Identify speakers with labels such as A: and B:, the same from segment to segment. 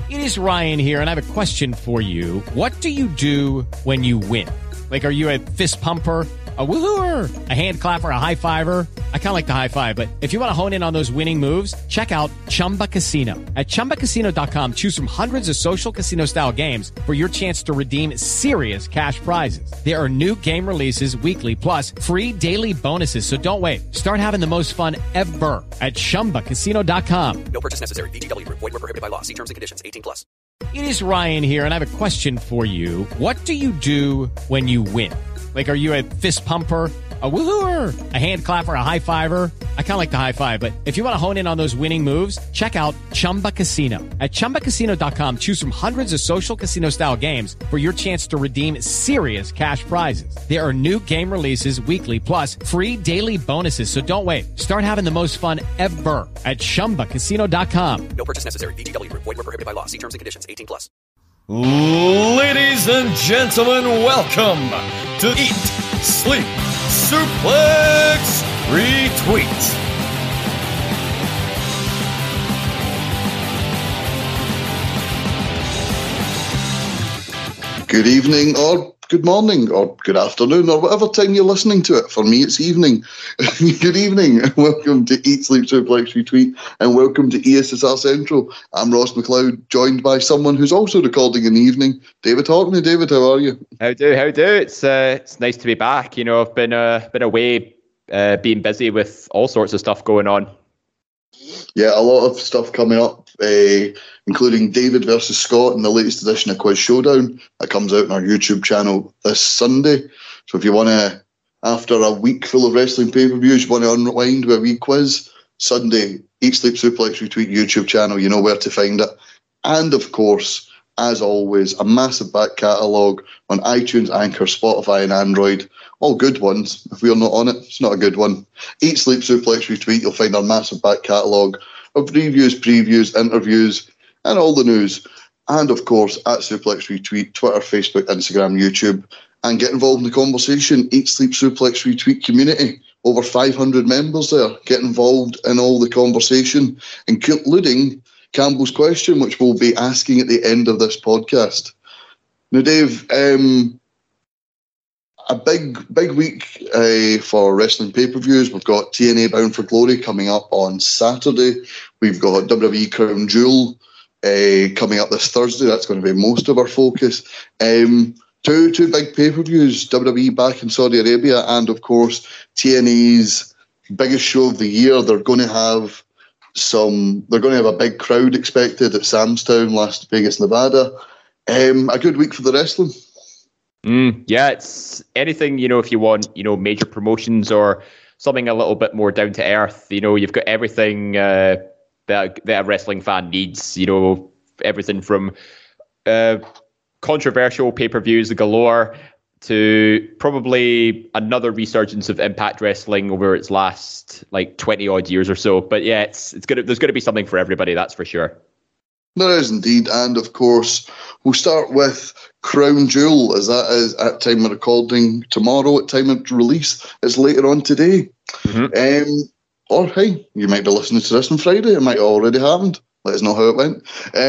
A: It is Ryan here, and I have a question for you. What do you do when you win? Like, are you a fist pumper, a woohooer, a hand clapper, a high fiver? I kind of like the high five, but if you want to hone in on those winning moves, check out Chumba Casino. At ChumbaCasino.com, choose from hundreds of social casino-style games for your chance to redeem serious cash prizes. There are new game releases weekly, plus free daily bonuses. So don't wait. Start having the most fun ever at ChumbaCasino.com.
B: No purchase necessary. VGW Group. Void where prohibited by law. See terms and conditions. 18+.
A: It is Ryan here, and I have a question for you. What do you do when you win? Like, are you a fist pumper, a woohooer, a hand clapper, a high fiver? I kind of like the high five, but if you want to hone in on those winning moves, check out Chumba Casino. At ChumbaCasino.com, choose from hundreds of social casino-style games for your chance to redeem serious cash prizes. There are new game releases weekly, plus free daily bonuses. So don't wait. Start having the most fun ever at ChumbaCasino.com.
B: No purchase necessary. VGW Group. Void where prohibited by law. See terms and conditions. 18+.
C: Ladies and gentlemen, welcome to Eat, Sleep, Suplex, Retweet.
D: Good evening, or good morning, or good afternoon, or whatever time you're listening to it. For me, it's evening. Good evening, and welcome to Eat, Sleep, Suplex, Retweet, and welcome to ESSR Central. I'm Ross McLeod, joined by someone who's also recording in the evening, David Hockney. David, how are you?
E: How do? It's nice to be back. You know, I've been away, being busy with all sorts of stuff going on.
D: Yeah, a lot of stuff coming up, including David versus Scott in the latest edition of Quiz Showdown that comes out on our YouTube channel this Sunday. So if you want to, after a week full of wrestling pay-per-views, you want to unwind with a wee quiz, Sunday, Eat, Sleep, Suplex, Retweet YouTube channel, you know where to find it. And of course, as always, a massive back catalogue on iTunes, Anchor, Spotify and Android. All good ones. If we're not on it, it's not a good one. Eat, Sleep, Suplex, Retweet, you'll find our massive back catalogue of reviews, previews, interviews, and all the news. And of course, at Suplex Retweet, Twitter, Facebook, Instagram, YouTube. And get involved in the conversation. Eat, Sleep, Suplex, Retweet community. Over 500 members there. Get involved in all the conversation, including Campbell's question, which we'll be asking at the end of this podcast. Now, Dave, a big week for wrestling pay-per-views. We've got TNA Bound for Glory coming up on Saturday. We've got WWE Crown Jewel coming up this Thursday. That's going to be most of our focus. Two big pay-per-views, WWE back in Saudi Arabia, and of course TNA's biggest show of the year. They're going to have a big crowd expected at Sam's Town, Las Vegas, Nevada. A good week for the wrestling.
E: Yeah, it's anything, if you want, major promotions or something a little bit more down to earth. You've got everything that a wrestling fan needs. Everything from controversial pay-per-views galore to probably another resurgence of Impact Wrestling over its last 20 odd years or so. But yeah, there's going to be something for everybody, that's for sure.
D: There is indeed, and of course, we'll start with Crown Jewel, as that is at time of recording tomorrow, at time of release, it's later on today. Mm-hmm. Or hey, you might be listening to this on Friday, it might have already happened. Let us know how it went.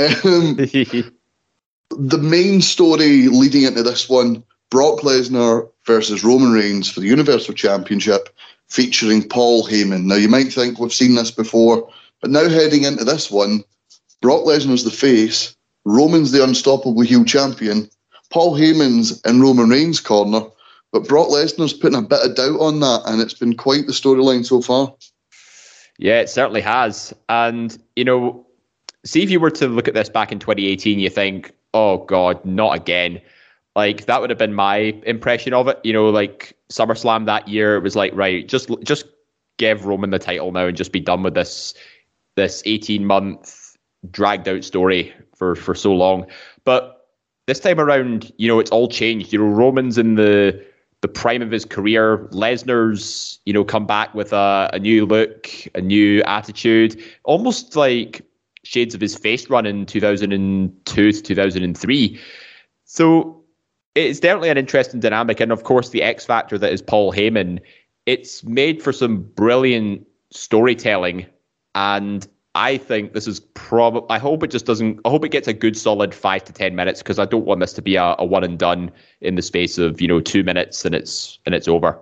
D: The main story leading into this one, Brock Lesnar versus Roman Reigns for the Universal Championship, featuring Paul Heyman. Now, you might think we've seen this before, but now heading into this one, Brock Lesnar's the face, Roman's the unstoppable heel champion, Paul Heyman's in Roman Reigns' corner, but Brock Lesnar's putting a bit of doubt on that, and it's been quite the storyline so far.
E: Yeah, it certainly has. And, see if you were to look at this back in 2018, you think, oh God, not again. That would have been my impression of it. SummerSlam that year, it was right, just give Roman the title now and just be done with this 18-month dragged out story for so long. But this time around, it's all changed. Roman's in the prime of his career. Lesnar's, come back with a new look, a new attitude, almost like shades of his face run in 2002 to 2003. So it's definitely an interesting dynamic. And of course, the X factor that is Paul Heyman, it's made for some brilliant storytelling. And I think this is probably. I hope it just doesn't. I hope it gets a good solid 5 to 10 minutes, because I don't want this to be a one and done in the space of 2 minutes and it's over.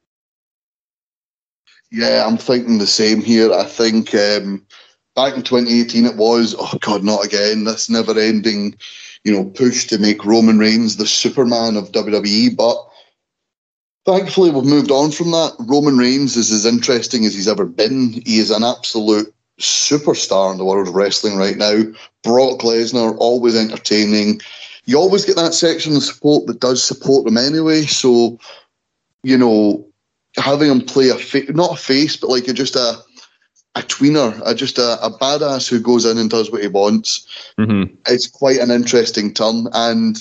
D: Yeah, I'm thinking the same here. I think back in 2018 it was, oh God, not again, this never-ending, push to make Roman Reigns the Superman of WWE. But thankfully we've moved on from that. Roman Reigns is as interesting as he's ever been. He is an absolute superstar in the world of wrestling right now. Brock Lesnar, always entertaining. You always get that section of support that does support him anyway. So, having him play not a face, but like just a tweener, just a badass who goes in and does what he wants. Mm-hmm. It's quite an interesting turn. And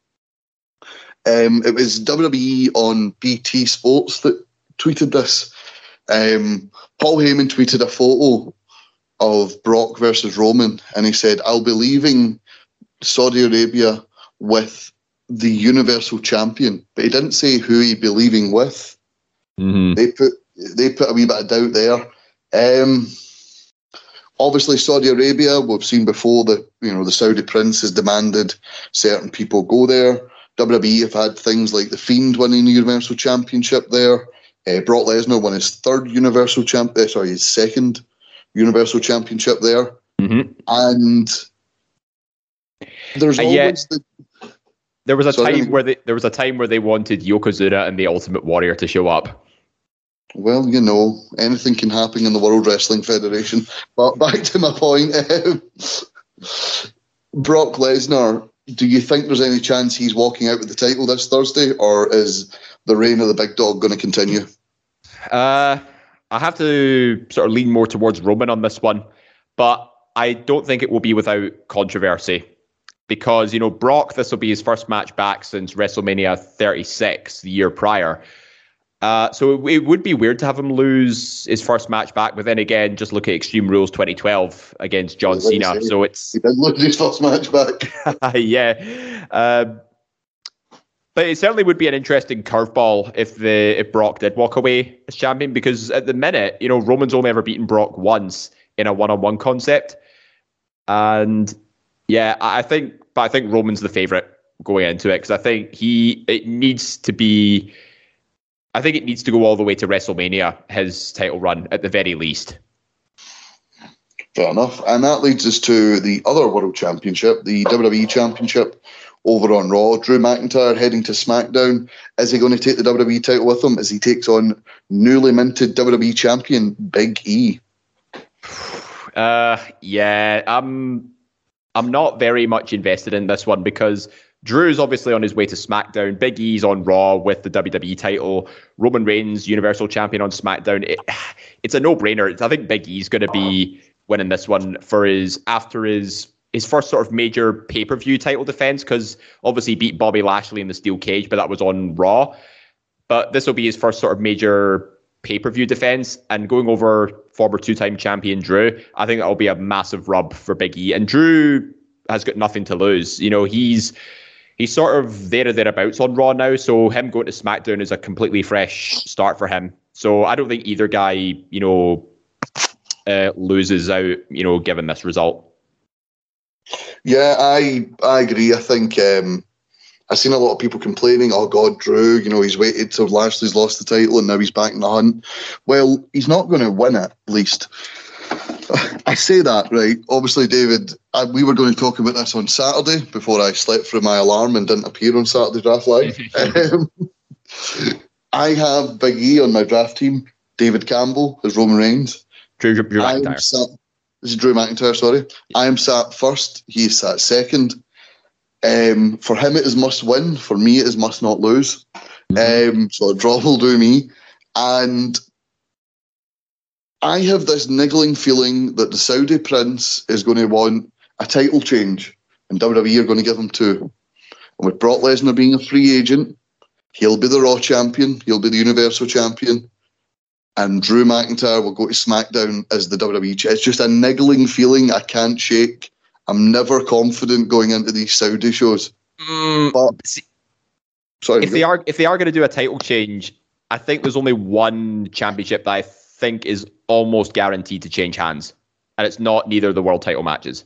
D: it was WWE on BT Sports that tweeted this. Paul Heyman tweeted a photo of Brock versus Roman, and he said, "I'll be leaving Saudi Arabia with the Universal Champion," but he didn't say who he'd be leaving with. Mm-hmm. They put a wee bit of doubt there. Obviously, Saudi Arabia, we've seen before that the Saudi prince has demanded certain people go there. WWE have had things like The Fiend winning the Universal Championship there. Brock Lesnar won his his second Universal Championship there. Mm-hmm. And there's always
E: There was a time where they wanted Yokozuna and the Ultimate Warrior to show up.
D: Well, anything can happen in the World Wrestling Federation. But back to my point, Brock Lesnar, do you think there's any chance he's walking out with the title this Thursday, or is the reign of the big dog going to continue?
E: I have to sort of lean more towards Roman on this one, but I don't think it will be without controversy. Because, Brock, this will be his first match back since WrestleMania 36, the year prior. So it would be weird to have him lose his first match back. But then again, just look at Extreme Rules 2012 against John Cena. So
D: he did lose his first match back.
E: Yeah. But it certainly would be an interesting curveball if Brock did walk away as champion. Because at the minute, Roman's only ever beaten Brock once in a one-on-one concept. And yeah, I think Roman's the favorite going into it, because I think it needs to go all the way to WrestleMania, his title run at the very least.
D: Fair enough. And that leads us to the other World Championship, the WWE Championship over on Raw. Drew McIntyre heading to SmackDown. Is he going to take the WWE title with him as he takes on newly minted WWE champion Big E?
E: Yeah, I'm not very much invested in this one, because Drew's obviously on his way to SmackDown. Big E's on Raw with the WWE title. Roman Reigns, Universal Champion on SmackDown. It's a no-brainer. I think Big E's going to be winning this one after his first sort of major pay-per-view title defense, because obviously he beat Bobby Lashley in the steel cage, but that was on Raw. But this will be his first sort of major pay-per-view defense, and going over former two-time champion Drew, I think that'll be a massive rub for Big E. And Drew has got nothing to lose. He's sort of there or thereabouts on Raw now, so him going to SmackDown is a completely fresh start for him. So I don't think either guy, loses out, given this result.
D: Yeah, I agree. I think I've seen a lot of people complaining, oh God, Drew, he's waited till Lashley's lost the title and now he's back in the hunt. Well, he's not going to win it, at least. I say that, right? Obviously, David, we were going to talk about this on Saturday before I slept through my alarm and didn't appear on Saturday Draft Live. I have Big E on my draft team, David Campbell as Roman Reigns.
E: Drew McIntyre.
D: This is Drew McIntyre, sorry. I am sat first, he is sat second. For him, it is must win. For me, it is must not lose. So a draw will do me. And I have this niggling feeling that the Saudi prince is going to want a title change, and WWE are going to give him two. And with Brock Lesnar being a free agent, he'll be the Raw champion, he'll be the Universal champion, and Drew McIntyre will go to SmackDown as the WWE champion. It's just a niggling feeling I can't shake. I'm never confident going into these Saudi shows. But sorry,
E: if they are going to do a title change, I think there's only one championship that I think is almost guaranteed to change hands. and it's not neither of the world title matches.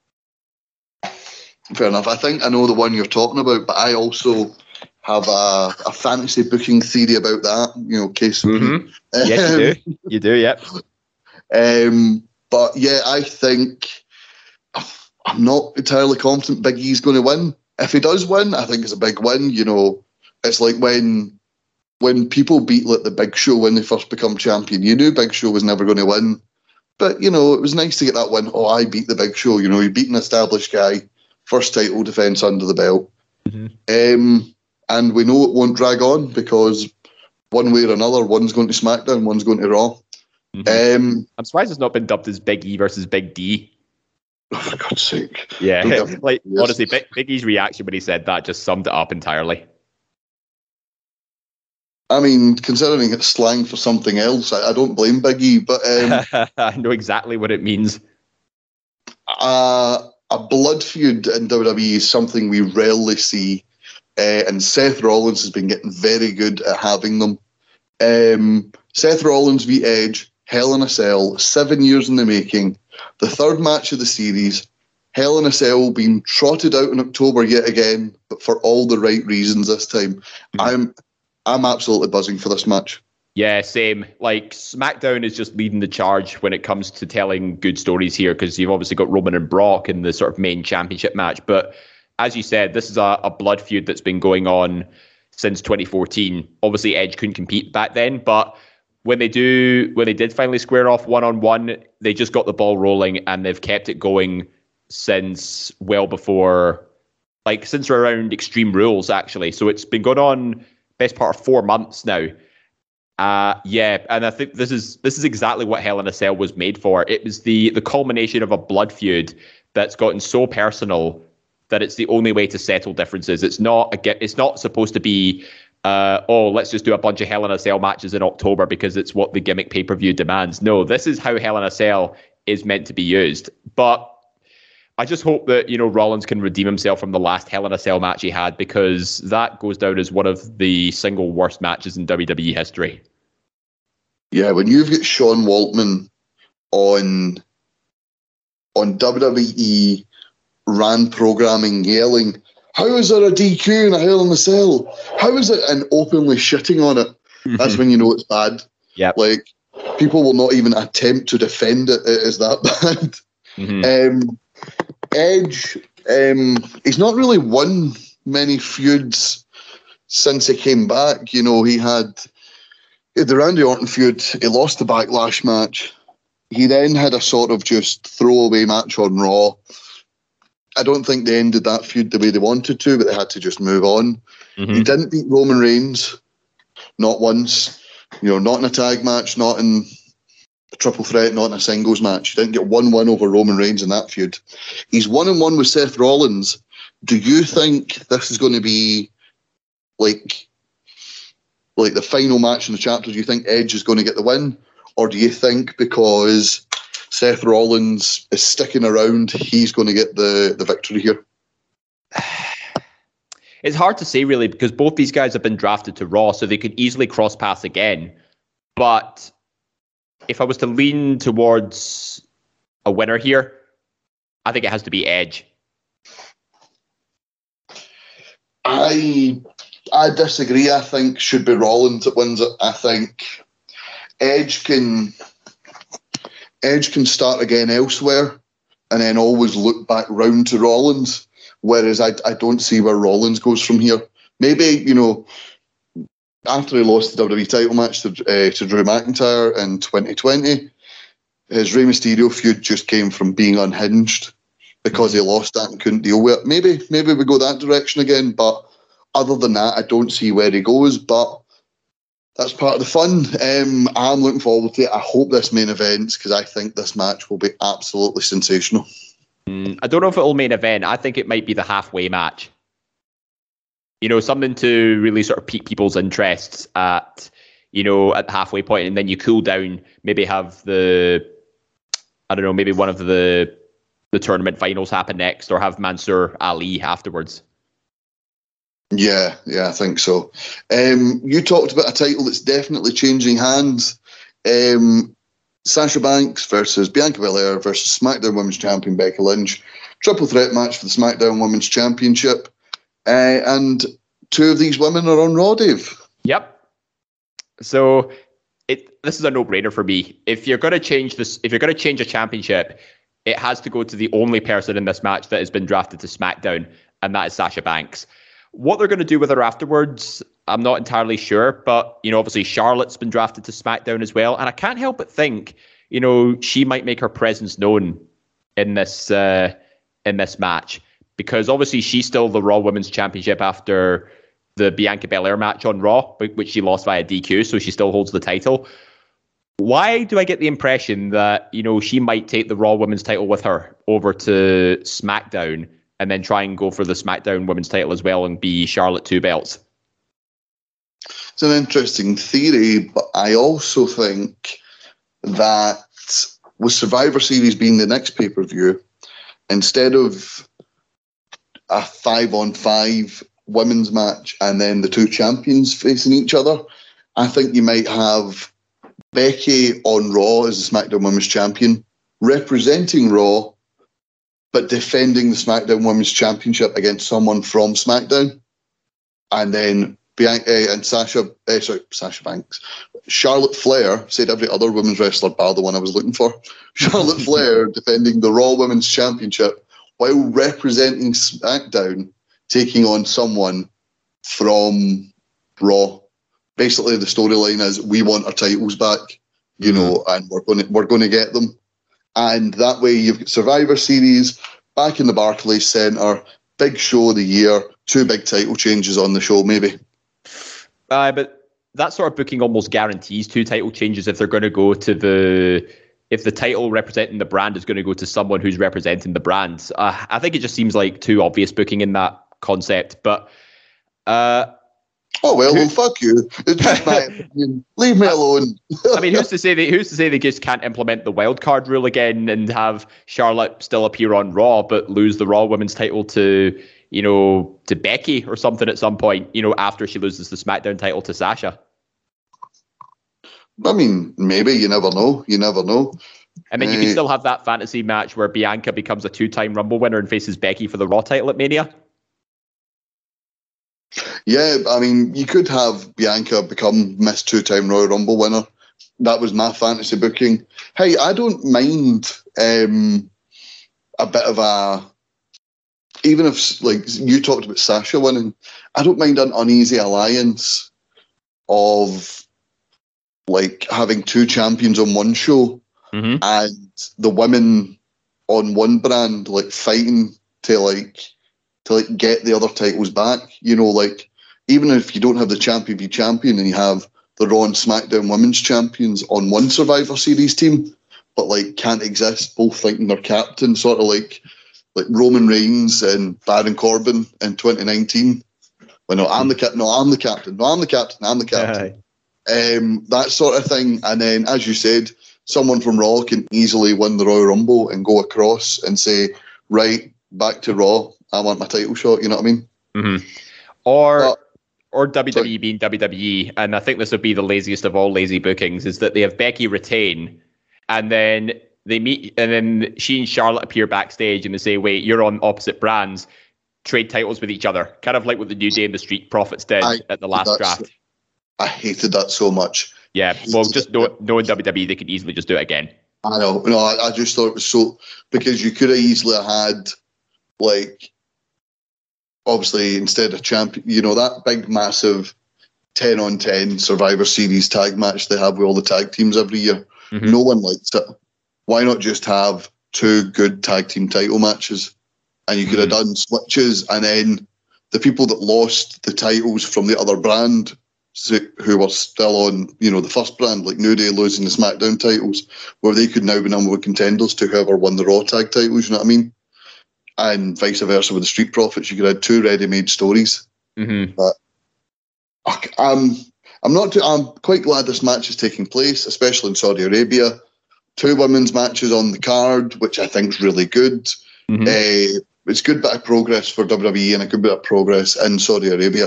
D: Fair enough. I think I know the one you're talking about, but I also have a fantasy booking theory about that. Case.
E: Mm-hmm. Yes, you do. You do, yep.
D: But yeah, I think I'm not entirely confident Big E's going to win. If he does win, I think it's a big win. It's like when people beat like the Big Show when they first become champion. You knew Big Show was never going to win, but it was nice to get that win. Oh, I beat the Big Show. You beat an established guy, first title defense under the belt. Mm-hmm. And we know it won't drag on because one way or another, one's going to SmackDown, one's going to Raw.
E: Mm-hmm. I'm surprised it's not been dubbed as Big E versus Big D.
D: Oh, for God's sake.
E: Yeah, honestly, Big E's reaction when he said that just summed it up entirely. I
D: mean, considering it's slang for something else, I don't blame Big E, but...
E: I know exactly what it means.
D: A blood feud in WWE is something we rarely see, and Seth Rollins has been getting very good at having them. Seth Rollins v Edge, Hell in a Cell, 7 years in the making, the third match of the series, Hell in a Cell being trotted out in October yet again, but for all the right reasons this time. Mm-hmm. I'm absolutely buzzing for this match.
E: Yeah, same. Like, SmackDown is just leading the charge when it comes to telling good stories here, because you've obviously got Roman and Brock in the sort of main championship match. But as you said, this is a blood feud that's been going on since 2014. Obviously, Edge couldn't compete back then, but when they did finally square off one-on-one, they just got the ball rolling, and they've kept it going since well before, since around Extreme Rules, actually. So it's been going on best part of 4 months now. And I think this is exactly what Hell in a Cell was made for. It was the culmination of a blood feud that's gotten so personal that it's the only way to settle differences. It's not supposed to be, let's just do a bunch of Hell in a Cell matches in October because it's what the gimmick pay-per-view demands. No, this is how Hell in a Cell is meant to be used. But I just hope that, Rollins can redeem himself from the last Hell in a Cell match he had, because that goes down as one of the single worst matches in WWE history.
D: Yeah, when you've got Sean Waltman on WWE RAN programming yelling, how is there a DQ in a Hell in a Cell? How is it? And openly shitting on it. That's when you know it's bad.
E: Yeah.
D: People will not even attempt to defend it. It is that bad. Mm-hmm. Edge, he's not really won many feuds since he came back. He had the Randy Orton feud. He lost the Backlash match. He then had a sort of just throwaway match on Raw. I don't think they ended that feud the way they wanted to, but they had to just move on. Mm-hmm. He didn't beat Roman Reigns, not once. Not in a tag match, not in a triple threat, not in a singles match. He didn't get 1-1 over Roman Reigns in that feud. He's 1-1 with Seth Rollins. Do you think this is going to be like the final match in the chapter? Do you think Edge is going to get the win? Or do you think because Seth Rollins is sticking around, he's going to get the victory here?
E: It's hard to say, really, because both these guys have been drafted to Raw, so they could easily cross paths again. But if I was to lean towards a winner here, I think it has to be Edge.
D: I disagree. I think should be Rollins that wins it. I think Edge can start again elsewhere and then always look back round to Rollins, whereas I don't see where Rollins goes from here. Maybe, after he lost the WWE title match to Drew McIntyre in 2020, his Rey Mysterio feud just came from being unhinged because he lost that and couldn't deal with it. Maybe we go that direction again, but other than that, I don't see where he goes, but that's part of the fun. I'm looking forward to it. I hope this main events, because I think this match will be absolutely sensational.
E: I don't know if it'll main event. I think it might be the halfway match. Something to really sort of pique people's interests at the halfway point, and then you cool down, maybe have maybe one of the tournament finals happen next, or have Mansoor Ali afterwards.
D: Yeah, I think so. You talked about a title that's definitely changing hands. Sasha Banks versus Bianca Belair versus SmackDown Women's Champion Becky Lynch. Triple threat match for the SmackDown Women's Championship. And two of these women are on Raw, Dave.
E: Yep. So this is a no-brainer for me. If you're going to change a championship, it has to go to the only person in this match that has been drafted to SmackDown, and that is Sasha Banks. What they're going to do with her afterwards, I'm not entirely sure, but obviously Charlotte's been drafted to SmackDown as well, and I can't help but think, she might make her presence known in this match, because obviously she's still the Raw Women's Championship after the Bianca Belair match on Raw, which she lost via DQ, so she still holds the title. Why do I get the impression that, she might take the Raw Women's title with her over to SmackDown and then try and go for the SmackDown Women's title as well and be Charlotte 2 belts?
D: It's an interesting theory, but I also think that with Survivor Series being the next pay-per-view, instead of a 5-on-5 women's match and then the two champions facing each other, I think you might have Becky on Raw as the SmackDown Women's Champion, representing Raw, but defending the SmackDown Women's Championship against someone from SmackDown. And then Bianca and Sasha Banks. Charlotte Flair, said every other women's wrestler bar the one I was looking for. Charlotte Flair defending the Raw Women's Championship while representing SmackDown, taking on someone from Raw. Basically, the storyline is we want our titles back, and we're going to get them. And that way, you've got Survivor Series back in the Barclays Centre, big show of the year, two big title changes on the show, maybe.
E: But that sort of booking almost guarantees two title changes if they're going to go to if the title representing the brand is going to go to someone who's representing the brand. I think it just seems like too obvious booking in that concept, but
D: fuck you. It's just my opinion. Leave me alone.
E: I mean, who's to say they just can't implement the wild card rule again and have Charlotte still appear on Raw but lose the Raw Women's title to Becky or something at some point, after she loses the SmackDown title to Sasha?
D: I mean, maybe. You never know.
E: And then you can still have that fantasy match where Bianca becomes a 2-time Rumble winner and faces Becky for the Raw title at Mania.
D: Yeah, I mean, you could have Bianca become Miss 2-time Royal Rumble winner. That was my fantasy booking. Hey, I don't mind a bit of a... Even if, like, you talked about Sasha winning, I don't mind an uneasy alliance of, like, having two champions on one show and the women on one brand, like, fighting to get the other titles back. Like, even if you don't have the champion be champion and you have the Raw and SmackDown Women's Champions on one Survivor Series team, but, like, can't exist, both thinking they're captain, sort of like Roman Reigns and Baron Corbin in 2019. Well, I'm the captain. That sort of thing. And then, as you said, someone from Raw can easily win the Royal Rumble and go across and say, right, back to Raw, I want my title shot, you know what I mean?
E: Mm-hmm. Or WWE being WWE, and I think this would be the laziest of all lazy bookings, is that they have Becky retain, and then they meet, and then she and Charlotte appear backstage, and they say, wait, you're on opposite brands, trade titles with each other. Kind of like what the New Day and the Street Profits did at the last draft.
D: I hated that so much.
E: Yeah, well, just knowing WWE, they could easily just do it again.
D: I know. No, I just thought it was so... Because you could have easily had, like... Obviously, instead of champion, that big, massive 10-on-10 Survivor Series tag match they have with all the tag teams every year. Mm-hmm. No one likes it. Why not just have two good tag team title matches? And you could have done switches, and then the people that lost the titles from the other brand, who were still on, the first brand, like New Day losing the SmackDown titles, where they could now be number one contenders to whoever won the Raw tag titles, you know what I mean? And vice versa with the Street Profits, you could have two ready-made stories. Mm-hmm. But I'm quite glad this match is taking place, especially in Saudi Arabia. Two women's matches on the card, which I think is really good. Mm-hmm. It's a good bit of progress for WWE and a good bit of progress in Saudi Arabia.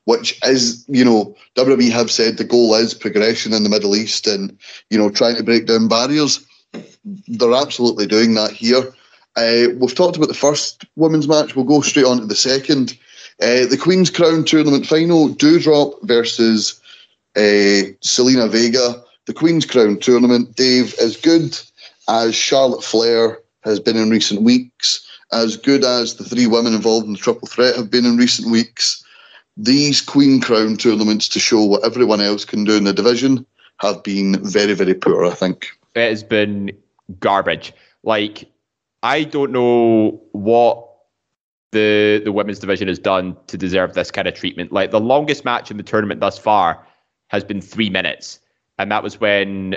D: which is, WWE have said the goal is progression in the Middle East and, trying to break down barriers. They're absolutely doing that here. We've talked about the first women's match. We'll go straight on to the second. The Queen's Crown Tournament final, Doudrop versus Zelina Vega. The Queen's Crown Tournament, Dave, as good as Charlotte Flair has been in recent weeks, as good as the three women involved in the triple threat have been in recent weeks, these Queen Crown tournaments, to show what everyone else can do in the division, have been very, very poor, I think.
E: It has been garbage. Like, I don't know what the women's division has done to deserve this kind of treatment. Like, the longest match in the tournament thus far has been 3 minutes. And that was when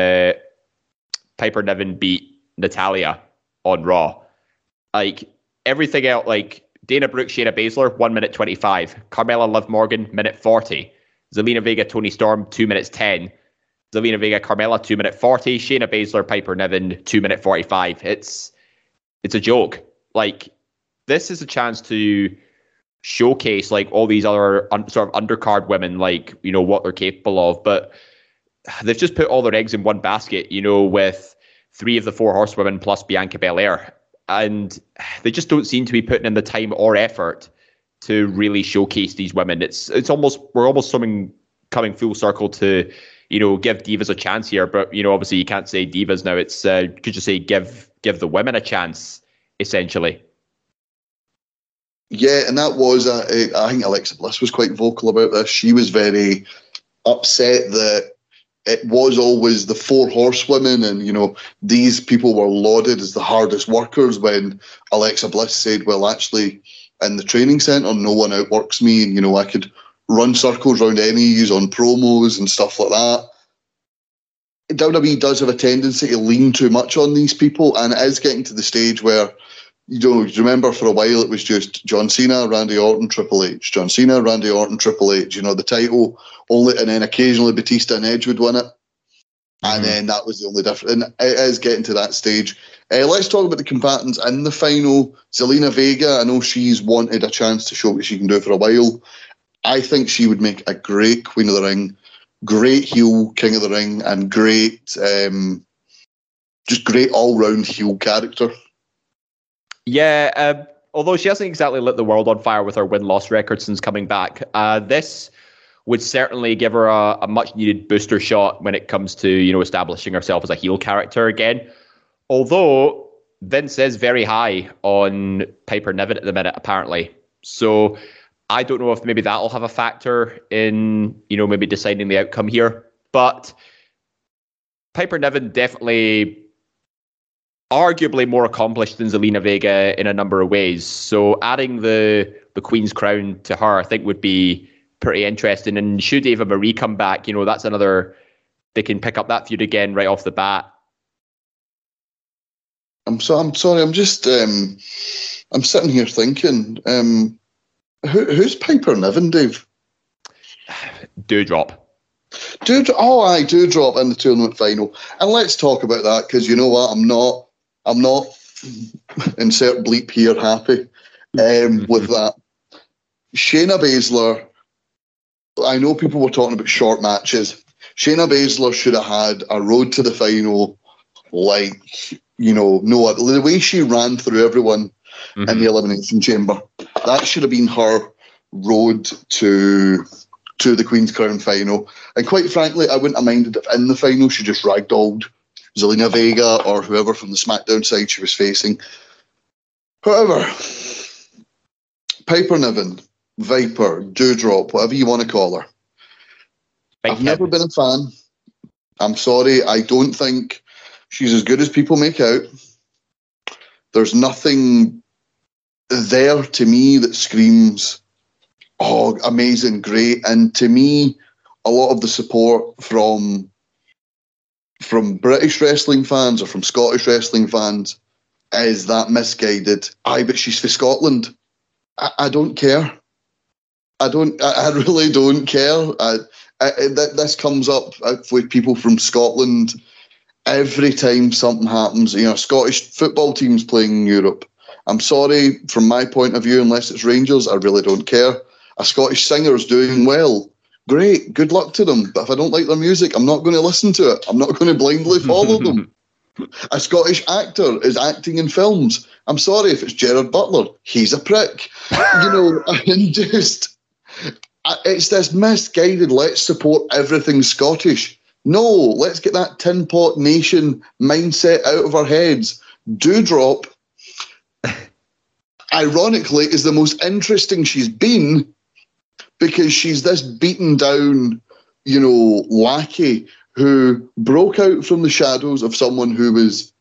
E: Piper Niven beat Natalya on Raw. Like, everything else, like Dana Brooke, Shayna Baszler, 1 minute 25. Carmella, Liv Morgan, minute 40. Zelina Vega, Toni Storm, 2 minutes 10. Zelina Vega, Carmella, 2 minute 40. Shayna Baszler, Piper Niven, 2 minute 45. It's a joke. Like, this is a chance to showcase like all these other sort of undercard women, like, what they're capable of. But they've just put all their eggs in one basket, with 3 of the 4 horsewomen plus Bianca Belair. And they just don't seem to be putting in the time or effort to really showcase these women. We're almost coming full circle to, give divas a chance here. But, obviously you can't say divas now. It's, could you say give the women a chance, essentially.
D: Yeah, and that was, I think Alexa Bliss was quite vocal about this. She was very upset that it was always the 4 horsewomen and, these people were lauded as the hardest workers, when Alexa Bliss said, well, actually, in the training centre, no one outworks me, and, I could run circles around any on promos and stuff like that. WWE does have a tendency to lean too much on these people, and it is getting to the stage where, you remember for a while it was just John Cena, Randy Orton, Triple H. John Cena, Randy Orton, Triple H. The title only, and then occasionally Batista and Edge would win it. And then that was the only difference. And it is getting to that stage. Let's talk about the combatants in the final. Zelina Vega, I know she's wanted a chance to show what she can do for a while. I think she would make a great Queen of the Ring, great heel King of the Ring, and great, just great all-round heel character.
E: Yeah, although she hasn't exactly lit the world on fire with her win-loss record since coming back, this would certainly give her a much-needed booster shot when it comes to, establishing herself as a heel character again. Although Vince is very high on Piper Niven at the minute, apparently. So I don't know if maybe that'll have a factor in, maybe deciding the outcome here. But Piper Niven definitely arguably more accomplished than Zelina Vega in a number of ways. So adding the Queen's Crown to her, I think, would be pretty interesting. And should Eva Marie come back, that's another, they can pick up that feud again right off the bat.
D: I'm sorry. I'm just, I'm sitting here thinking, who's Piper Niven, Dave?
E: Doudrop.
D: Doudrop in the tournament final. And let's talk about that, because you know what? I'm not insert bleep here happy with that. Shayna Baszler, I know people were talking about short matches. Shayna Baszler should have had a road to the final, like, the way she ran through everyone in the Elimination Chamber. That should have been her road to the Queen's Crown final. And quite frankly, I wouldn't have minded if in the final she just ragdolled Zelina Vega or whoever from the SmackDown side she was facing. However, Piper Niven, Viper, Doudrop, whatever you want to call her. I've never been a fan. I'm sorry, I don't think she's as good as people make out. There's nothing there to me that screams, oh, amazing, great. And to me, a lot of the support from British wrestling fans or from Scottish wrestling fans is that misguided, but she's for Scotland. I don't care. I really don't care. This comes up with people from Scotland every time something happens. Scottish football teams playing in Europe. I'm sorry, from my point of view, unless it's Rangers, I really don't care. a Scottish singer's doing well, great, good luck to them. But if I don't like their music, I'm not going to listen to it. I'm not going to blindly follow them. A Scottish actor is acting in films. I'm sorry if it's Gerard Butler. He's a prick. And just, it's this misguided, let's support everything Scottish. No, let's get that tin pot nation mindset out of our heads. Doudrop, ironically, is the most interesting she's been because she's this beaten down, lackey who broke out from the shadows of someone who was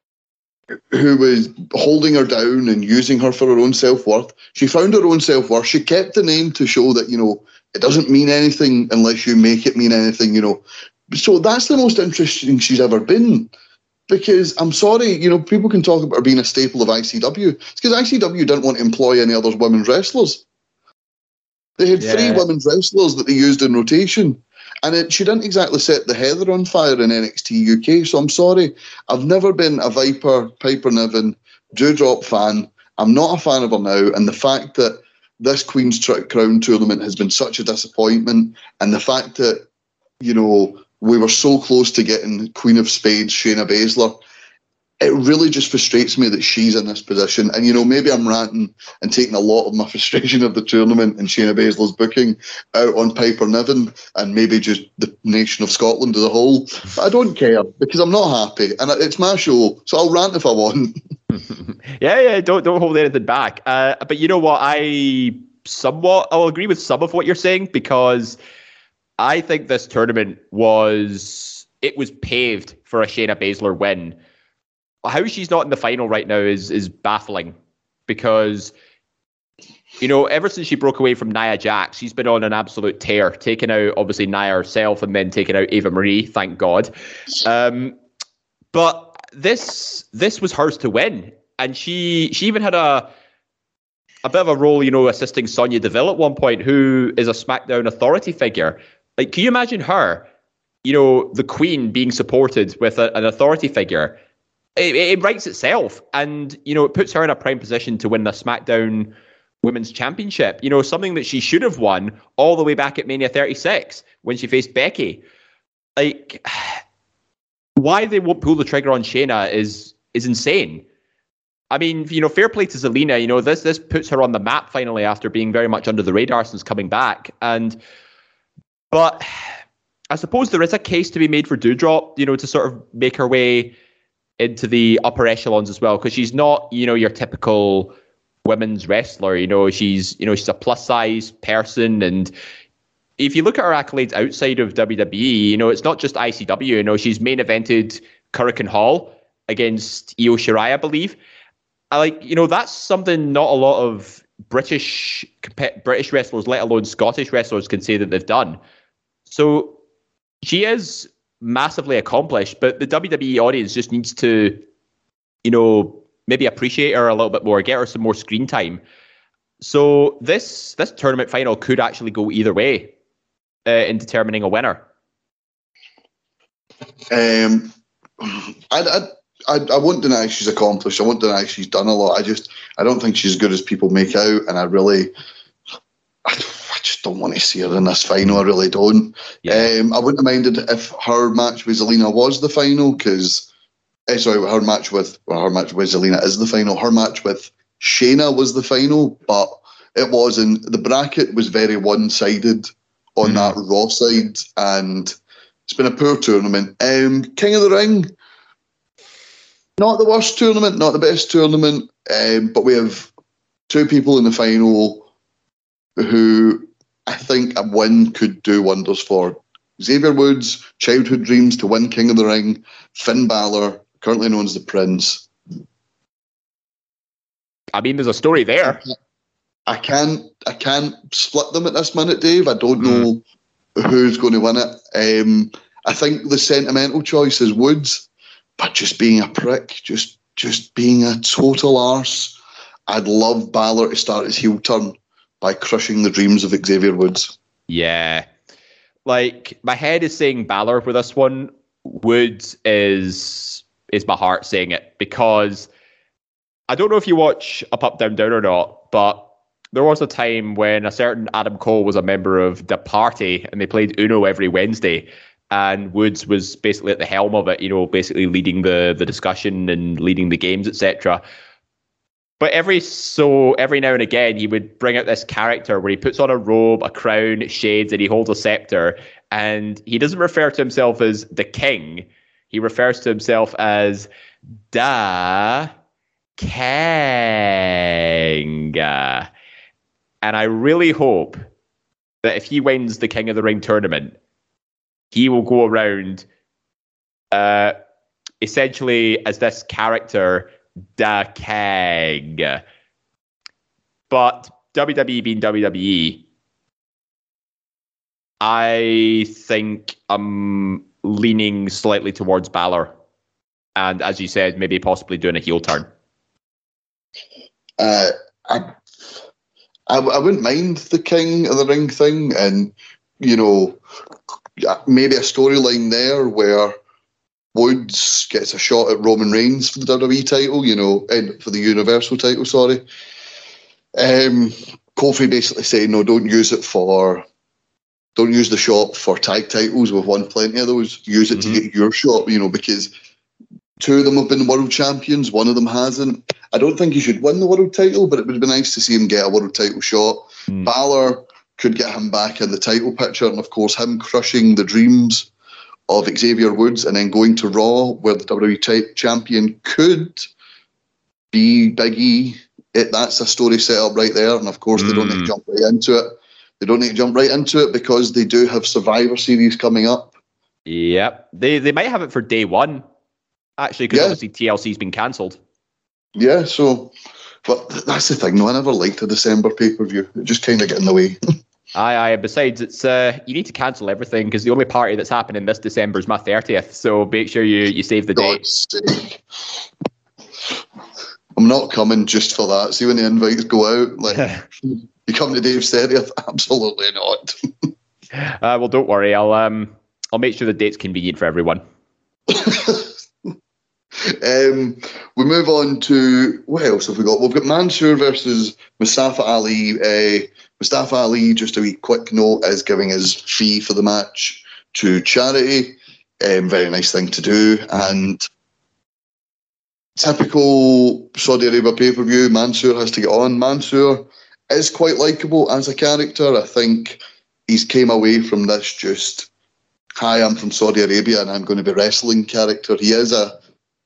D: holding her down and using her for her own self-worth. She found her own self-worth. She kept the name to show that, it doesn't mean anything unless you make it mean anything, So that's the most interesting she's ever been. Because I'm sorry, people can talk about her being a staple of ICW. It's because ICW didn't want to employ any other women's wrestlers. They had 3 women's wrestlers that they used in rotation. And she didn't exactly set the heather on fire in NXT UK. So I'm sorry. I've never been a Piper Niven, Doudrop fan. I'm not a fan of her now. And the fact that this Queen's Crown tournament has been such a disappointment, and the fact that, we were so close to getting Queen of Spades, Shayna Baszler, it really just frustrates me that she's in this position. And, maybe I'm ranting and taking a lot of my frustration of the tournament and Shayna Baszler's booking out on Piper Niven and maybe just the nation of Scotland as a whole. But I don't care because I'm not happy. And it's my show, so I'll rant if I want.
E: Yeah, don't hold anything back. But you know what? I'll agree with some of what you're saying because I think this tournament was paved for a Shayna Baszler win. How she's not in the final right now is baffling because, ever since she broke away from Nia Jax, she's been on an absolute tear, taking out obviously Nia herself and then taking out Ava Marie, thank God. But this was hers to win. And she even had a bit of a role, assisting Sonya Deville at one point, who is a SmackDown authority figure. Like, can you imagine her, the Queen being supported with an authority figure? It writes itself, and it puts her in a prime position to win the SmackDown Women's Championship. Something that she should have won all the way back at Mania 36 when she faced Becky. Like, why they won't pull the trigger on Shayna is insane. I mean, fair play to Zelina. This puts her on the map finally after being very much under the radar since coming back. But I suppose there is a case to be made for Doudrop, to sort of make her way into the upper echelons as well, because she's not, your typical women's wrestler. She's a plus size person, and if you look at her accolades outside of WWE, it's not just ICW. She's main evented Hurricane Hall against Io Shirai, I believe. That's something not a lot of British wrestlers, let alone Scottish wrestlers, can say that they've done. So she is massively accomplished, but the WWE audience just needs to, maybe appreciate her a little bit more, get her some more screen time. So this tournament final could actually go either way in determining a winner.
D: I won't deny she's accomplished. I won't deny she's done a lot. I don't think she's as good as people make out, and I just don't want to see her in this final. I really don't. Yeah. I wouldn't have minded if her match with Zelina was the final, because her match with Zelina is the final. Her match with Shayna was the final, but it wasn't. The bracket was very one-sided on that Raw side, and it's been a poor tournament. King of the Ring, not the worst tournament, not the best tournament, but we have 2 people in the final who I think a win could do wonders for. Xavier Woods, childhood dreams to win King of the Ring. Finn Balor, currently known as the Prince.
E: I mean, there's a story there.
D: I can't split them at this minute, Dave. I don't know who's going to win it. I think the sentimental choice is Woods, but just being a prick, just being a total arse. I'd love Balor to start his heel turn by crushing the dreams of Xavier Woods.
E: Yeah. Like, my head is saying Balor for this one. Woods is my heart saying it, because I don't know if you watch Up, Up, Down, Down or not, but there was a time when a certain Adam Cole was a member of the party and they played Uno every Wednesday. And Woods was basically at the helm of it, basically leading the discussion and leading the games, etc. But every now and again, he would bring out this character where he puts on a robe, a crown, shades, and he holds a scepter. And he doesn't refer to himself as the king. He refers to himself as Da King. And I really hope that if he wins the King of the Ring tournament, he will go around essentially as this character, Da King. But WWE being WWE, I think I'm leaning slightly towards Balor. And as you said, maybe possibly doing a heel turn.
D: I wouldn't mind the King of the Ring thing, and maybe a storyline there where Woods gets a shot at Roman Reigns for the WWE title, and for the Universal title, sorry. Kofi basically saying, no, don't use the shot for tag titles. We've won plenty of those. Use it to get your shot, because two of them have been world champions. One of them hasn't. I don't think he should win the world title, but it would be nice to see him get a world title shot. Balor could get him back in the title picture, and of course him crushing the dreams of Xavier Woods and then going to Raw, where the WWE champion could be Big E. That's a story set up right there, and of course they don't need to jump right into it. They don't need to jump right into it because they do have Survivor Series coming up.
E: Yep. They might have it for day one, actually, because obviously TLC's been cancelled.
D: Yeah, but that's the thing, no, I never liked a December pay-per-view. It just kind of get in the way.
E: Aye. Besides, it's you need to cancel everything because the only party that's happening this December is my 30th. So make sure you save the date.
D: I'm not coming just for that. See when the invites go out, you come to Dave's 30th? Absolutely not.
E: Well, don't worry. I'll make sure the date's convenient for everyone.
D: We move on to, what else have we got? We've got Mansoor versus Mustafa Ali. Mustafa Ali, just a wee quick note, is giving his fee for the match to charity. Very nice thing to do. And typical Saudi Arabia pay-per-view, Mansoor has to get on. Mansoor is quite likeable as a character. I think he's came away from this just, hi, I'm from Saudi Arabia and I'm going to be wrestling character. He is a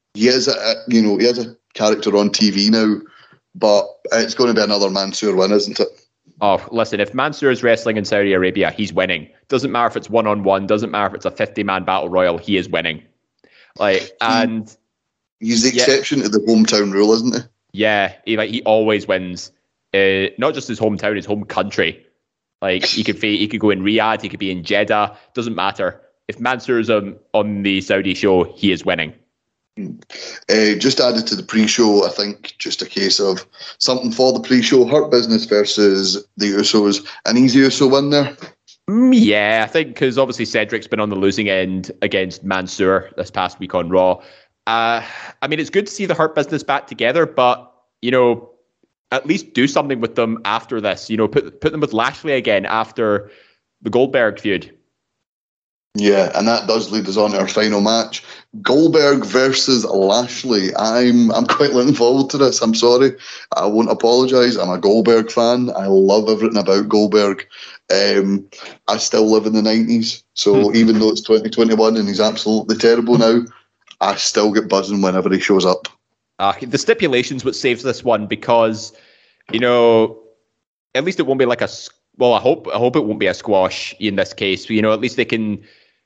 D: character on TV now, but it's going to be another Mansoor win, isn't it?
E: Oh, listen, if Mansoor is wrestling in Saudi Arabia, he's winning. Doesn't matter if it's one-on-one, doesn't matter if it's a 50-man battle royal, he is winning. He's
D: the exception to the hometown rule, isn't he?
E: Yeah, he always wins. Not just his hometown, his home country. He could go in Riyadh, he could be in Jeddah, doesn't matter. If Mansoor's on the Saudi show, he is winning.
D: Just added to the pre-show, I think, just a case of something for the pre-show. Hurt Business versus the Usos. An easy Uso win there?
E: Yeah, I think because obviously Cedric's been on the losing end against Mansoor this past week on Raw. It's good to see the Hurt Business back together, but, at least do something with them after this. Put them with Lashley again after the Goldberg feud.
D: Yeah, and that does lead us on to our final match. Goldberg versus Lashley. I'm quite looking forward to this. I'm sorry. I won't apologise. I'm a Goldberg fan. I love everything about Goldberg. I still live in the 90s. So even though it's 2021 and he's absolutely terrible now, I still get buzzing whenever he shows up.
E: The stipulation's what saves this one because, at least it won't be like a... Well, I hope it won't be a squash in this case. At least they can...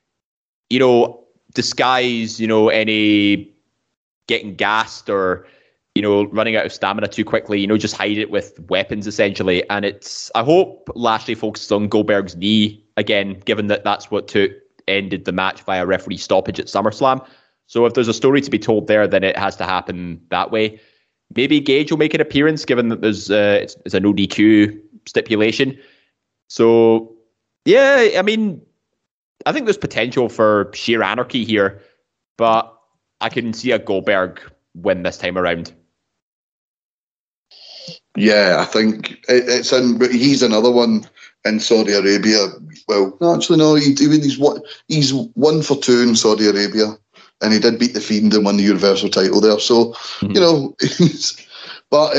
E: disguise, any getting gassed or, running out of stamina too quickly, just hide it with weapons essentially. And I hope Lashley focuses on Goldberg's knee again, given that that's what ended the match via referee stoppage at SummerSlam. So if there's a story to be told there, then it has to happen that way. Maybe Gage will make an appearance, given that there's it's a no DQ stipulation. So, yeah, I think there's potential for sheer anarchy here, but I can see a Goldberg win this time around.
D: Yeah, I think it's in. But he's another one in Saudi Arabia. Well, no, actually, no. He's 1 for 2 in Saudi Arabia, and he did beat the Fiend and won the Universal title there. So you know, but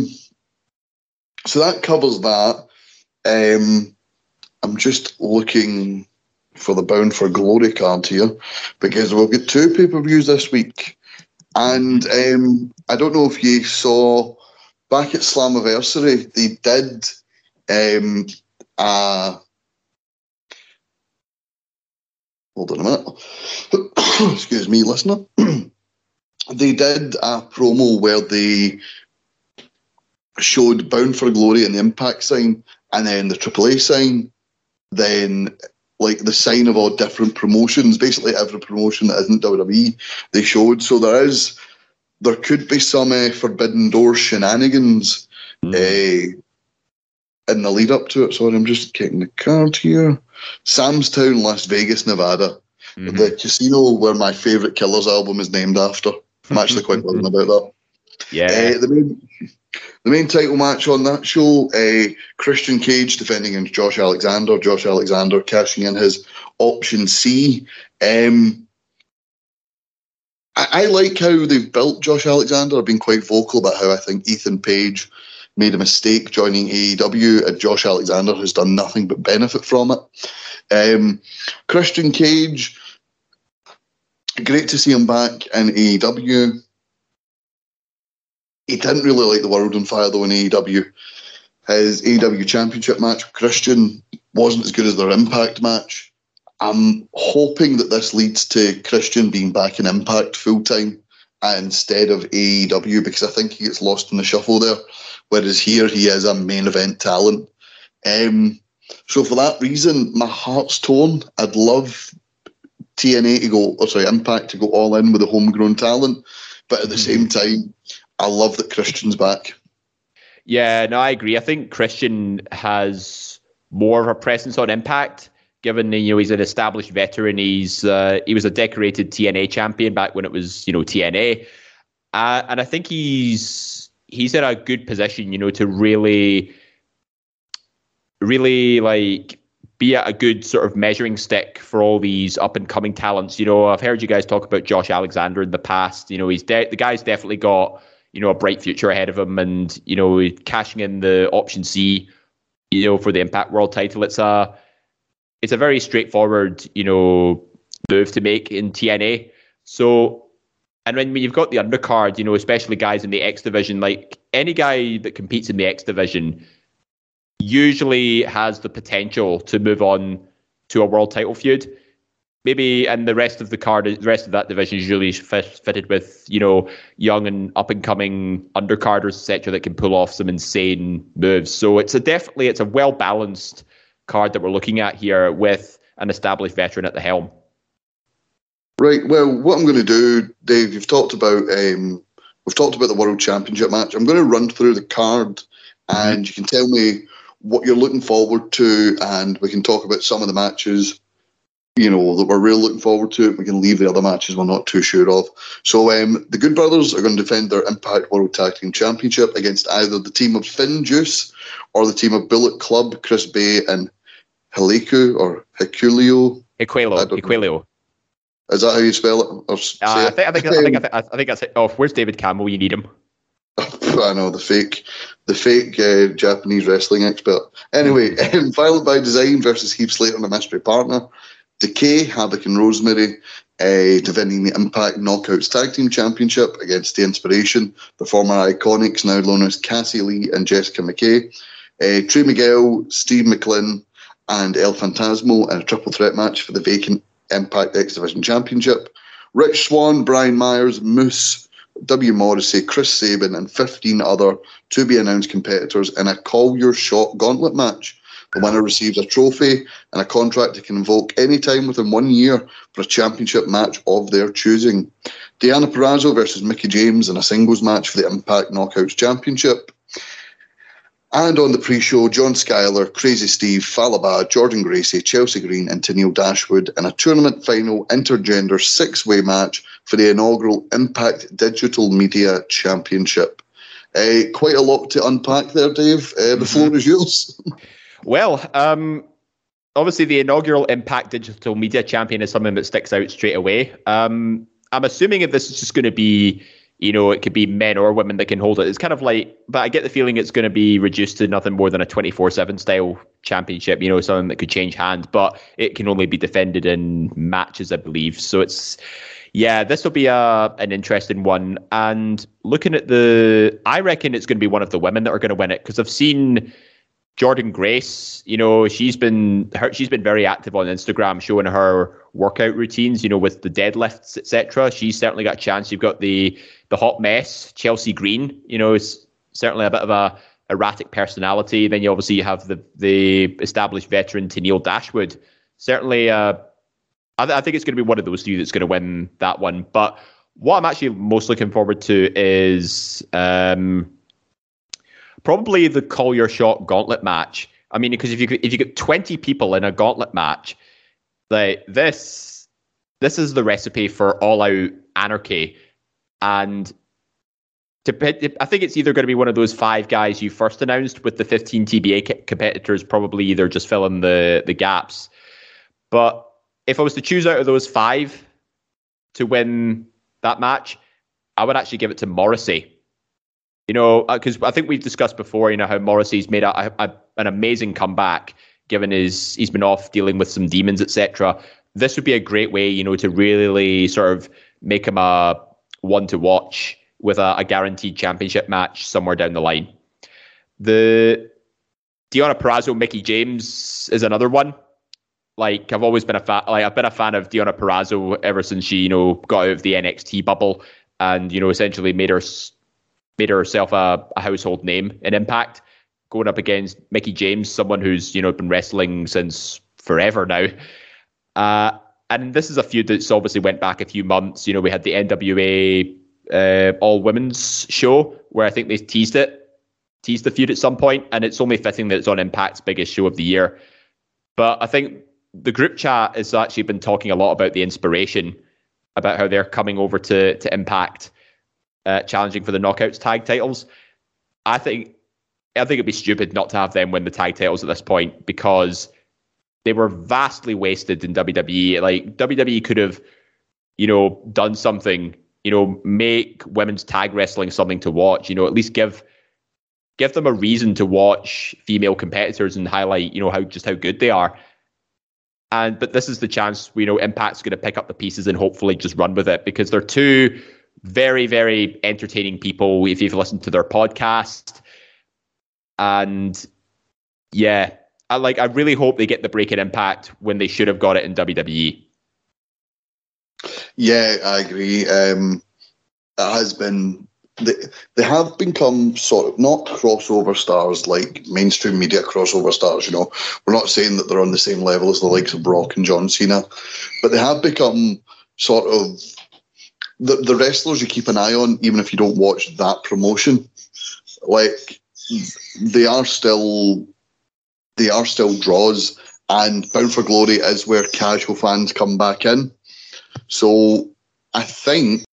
D: so that covers that. I'm just looking for the Bound for Glory card here because we've got 2 pay-per-views this week, and I don't know if you saw back at Slammiversary they did hold on a minute. Excuse me, listener. They did a promo where they showed Bound for Glory and the Impact sign, and then the AAA sign, then like the sign of all different promotions, basically every promotion that isn't WWE they showed. So there could be some Forbidden Door shenanigans in the lead up to it. Sorry, I'm just getting the card here. Sam's Town, Las Vegas, Nevada. The casino where my favourite Killers album is named after. I'm actually quite buzzing about that.
E: Yeah.
D: The main title match on that show, Christian Cage defending against Josh Alexander. Josh Alexander cashing in his option C. I like how they've built Josh Alexander. I've been quite vocal about how I think Ethan Page made a mistake joining AEW, and Josh Alexander has done nothing but benefit from it. Christian Cage, great to see him back in AEW. He didn't really like the World on Fire, though, in AEW. His AEW Championship match with Christian wasn't as good as their Impact match. I'm hoping that this leads to Christian being back in Impact full-time instead of AEW, because I think he gets lost in the shuffle there, whereas here he is a main event talent. So for that reason, my heart's torn. I'd love Impact to go all in with the homegrown talent, but at the same time, I love that Christian's back.
E: Yeah, no, I agree. I think Christian has more of a presence on Impact, given he's an established veteran. He was a decorated TNA champion back when it was TNA, and I think he's in a good position, to really like be a good sort of measuring stick for all these up and coming talents. I've heard you guys talk about Josh Alexander in the past. The guy's definitely got a bright future ahead of him, and cashing in the option C, for the Impact World title. It's a very straightforward, move to make in TNA. So, and when you've got the undercard, especially guys in the X division, like any guy that competes in the X division usually has the potential to move on to a world title feud. Maybe, and the rest of that division is usually fitted with, young and up and coming undercarders, etc., that can pull off some insane moves. So it's a well balanced card that we're looking at here with an established veteran at the helm.
D: Right. Well, what I'm going to do, Dave, we've talked about the World Championship match. I'm going to run through the card, and you can tell me what you're looking forward to, and we can talk about some of the matches that we're really looking forward to. We can leave the other matches we're not too sure of. So the Good Brothers are going to defend their Impact World Tag Team Championship against either the team of Finn Juice or the team of Bullet Club, Chris Bay and Hikuleo. Is that how you spell it? Or
E: I think that's it. Oh, where's David Campbell? You need him.
D: I know, the fake Japanese wrestling expert. Anyway, Violent by Design versus Heath Slater and a mystery partner. Decay, Havoc and Rosemary defending the Impact Knockouts Tag Team Championship against The Inspiration, the former Iconics, now known as Cassie Lee and Jessica McKay. Trey Miguel, Steve McLean and El Phantasmo in a triple threat match for the vacant Impact X Division Championship. Rich Swann, Brian Myers, Moose, W. Morrissey, Chris Sabin and 15 other to-be-announced competitors in a Call Your Shot gauntlet match. The winner receives a trophy and a contract to convoke any time within 1 year for a championship match of their choosing. Deonna Purrazzo versus Mickie James in a singles match for the Impact Knockouts Championship. And on the pre-show, John Schuyler, Crazy Steve, Falaba, Jordan Gracie, Chelsea Green and Tenille Dashwood in a tournament final intergender six-way match for the inaugural Impact Digital Media Championship. Quite a lot to unpack there, Dave. The floor is yours.
E: Well, obviously the inaugural Impact Digital Media Champion is something that sticks out straight away. I'm assuming if this is just going to be, it could be men or women that can hold it. It's kind of like, but I get the feeling it's going to be reduced to nothing more than a 24/7 style championship, something that could change hands, but it can only be defended in matches, I believe. So this will be an interesting one. And looking at I reckon it's going to be one of the women that are going to win it, because I've seen Jordan Grace, she's been very active on Instagram, showing her workout routines, with the deadlifts, etc. She's certainly got a chance. You've got the hot mess, Chelsea Green, is certainly a bit of a erratic personality. Then you obviously have the established veteran Tennille Dashwood. Certainly, I think it's going to be one of those two that's going to win that one. But what I'm actually most looking forward to is probably the Call Your Shot gauntlet match. I mean, because if you get 20 people in a gauntlet match, like this is the recipe for all-out anarchy. And I think it's either going to be one of those 5 guys you first announced, with the 15 TBA competitors probably either just filling the gaps. But if I was to choose out of those 5 to win that match, I would actually give it to Morrissey. Because I think we've discussed before, how Morrissey's made an amazing comeback, given he's been off dealing with some demons, etc. This would be a great way, to really sort of make him a one to watch with a guaranteed championship match somewhere down the line. The Deonna Purrazzo, Mickie James is another one. Like, I've always been a fan. Like, I've been a fan of Deonna Purrazzo ever since she, got out of the NXT bubble and, essentially made herself a household name in Impact, going up against Mickie James, someone who's, been wrestling since forever now. And this is a feud that's obviously went back a few months. We had the NWA all women's show where I think they teased the feud at some point, and it's only fitting that it's on Impact's biggest show of the year. But I think the group chat has actually been talking a lot about the Inspiration, about how they're coming over to Impact, challenging for the Knockouts tag titles. I think it'd be stupid not to have them win the tag titles at this point, because they were vastly wasted in WWE. Like, WWE could have, done something, make women's tag wrestling something to watch, at least give them a reason to watch female competitors and highlight, how good they are. But this is the chance, Impact's going to pick up the pieces and hopefully just run with it, because they're two very, very entertaining people if you've listened to their podcast. And yeah, I really hope they get the break in Impact when they should have got it in WWE. Yeah,
D: I agree. It has been, they have become sort of not crossover stars like mainstream media crossover stars. We're not saying that they're on the same level as the likes of Brock and John Cena, but they have become sort of the wrestlers you keep an eye on, even if you don't watch that promotion. Like, they are still draws, and Bound for Glory is where casual fans come back in. So I think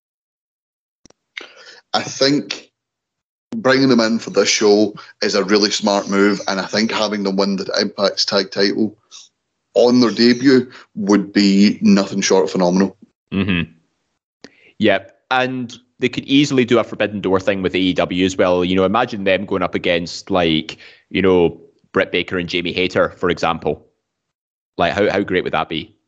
D: bringing them in for this show is a really smart move, and I think having them win the Impact's tag title on their debut would be nothing short of phenomenal.
E: Mm-hmm. Yep, and they could easily do a Forbidden Door thing with AEW as well. Imagine them going up against, like, Britt Baker and Jamie Hayter, for example. Like, how great would that be?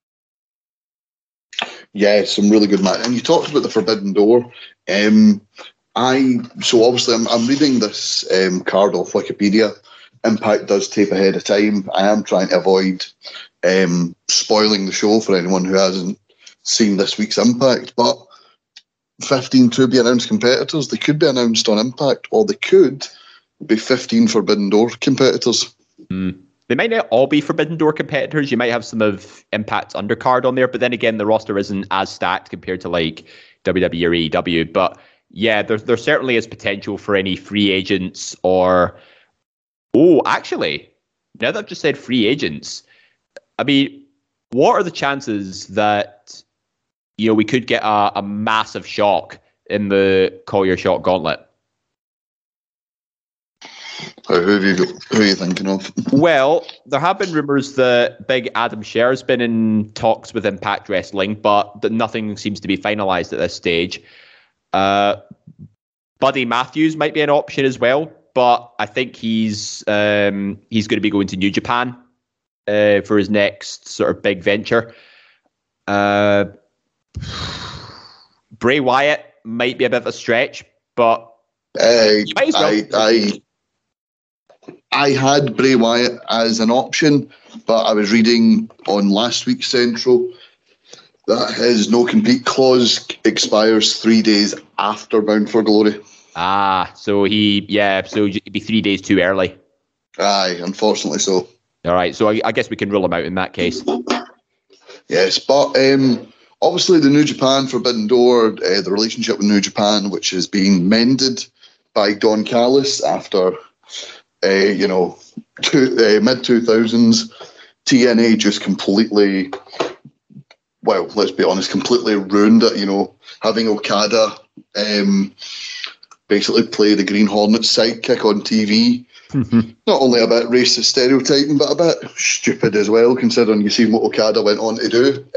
D: Yeah, some really good match. And you talked about the Forbidden Door. So obviously I'm reading this card off Wikipedia. Impact does tape ahead of time. I am trying to avoid spoiling the show for anyone who hasn't seen this week's Impact, but 15 to be announced competitors, they could be announced on Impact, or they could be 15 Forbidden Door competitors.
E: They might not all be Forbidden Door competitors. You might have some of Impact's undercard on there, but then again, the roster isn't as stacked compared to like WWE or AEW. But yeah, there certainly is potential for any free agents or... Oh, actually, now that I've just said free agents, I mean, what are the chances that we could get a massive shock in the Call Your Shot gauntlet?
D: Who are you thinking of?
E: Well, there have been rumours that Big Adam Scherr's been in talks with Impact Wrestling, but that nothing seems to be finalised at this stage. Buddy Matthews might be an option as well, but I think he's going to be going to New Japan for his next sort of big venture. Bray Wyatt might be a bit of a stretch, but you might as well.
D: I had Bray Wyatt as an option, but I was reading on last week's Central that his no-compete clause expires 3 days after Bound for Glory.
E: So he'd be 3 days too early.
D: Aye, unfortunately so.
E: All right, so I guess we can rule him out in that case.
D: Yes, but obviously the New Japan Forbidden Door, the relationship with New Japan, which is being mended by Don Callis after, mid-2000s, TNA just completely, well, let's be honest, completely ruined it, having Okada basically play the Green Hornet's sidekick on TV. Not only a bit racist stereotyping, but a bit stupid as well, considering you see what Okada went on to do.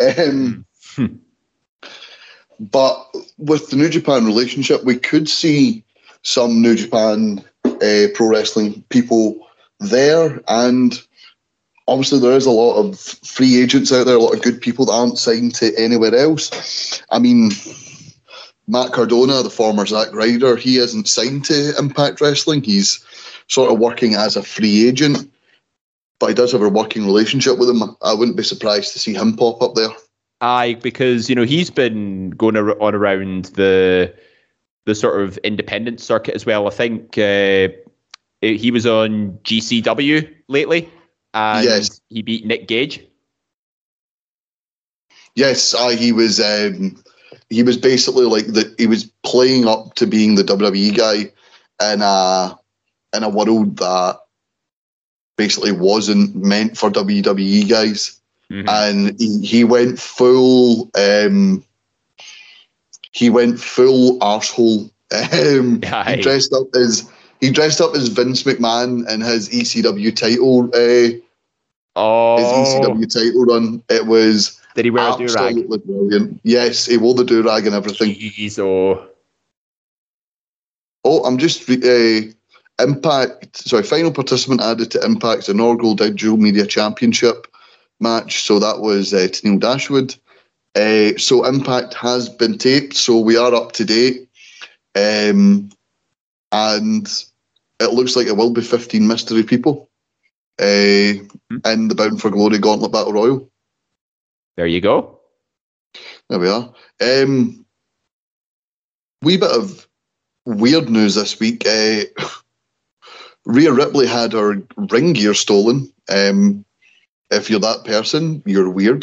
D: But with the New Japan relationship, we could see some New Japan pro wrestling people there, and obviously there is a lot of free agents out there, a lot of good people that aren't signed to anywhere else. I mean, Matt Cardona, the former Zack Ryder, he isn't signed to Impact Wrestling. He's sort of working as a free agent, but he does have a working relationship with them. I wouldn't be surprised to see him pop up there.
E: Aye, because he's been going on around the sort of independent circuit as well. I think he was on GCW lately, and
D: yes,
E: he beat Nick Gage.
D: Yes, he was. He was basically like he was playing up to being the WWE guy in a world that basically wasn't meant for WWE guys. Mm-hmm. And he went full arsehole. He dressed up as Vince McMahon in his ECW title. His ECW title run. It was.
E: Did he wear a
D: do-rag?
E: Absolutely
D: brilliant. Yes, he wore the do-rag and everything.
E: Jeez,
D: I'm just final participant added to Impact's inaugural Digital Media Championship match. So that was Tennille Dashwood. So Impact has been taped, so we are up to date. And it looks like it will be 15 mystery people in the Bound for Glory Gauntlet Battle Royal.
E: There you go.
D: There we are. Wee bit of weird news this week. Rhea Ripley had her ring gear stolen. If you're that person, you're weird.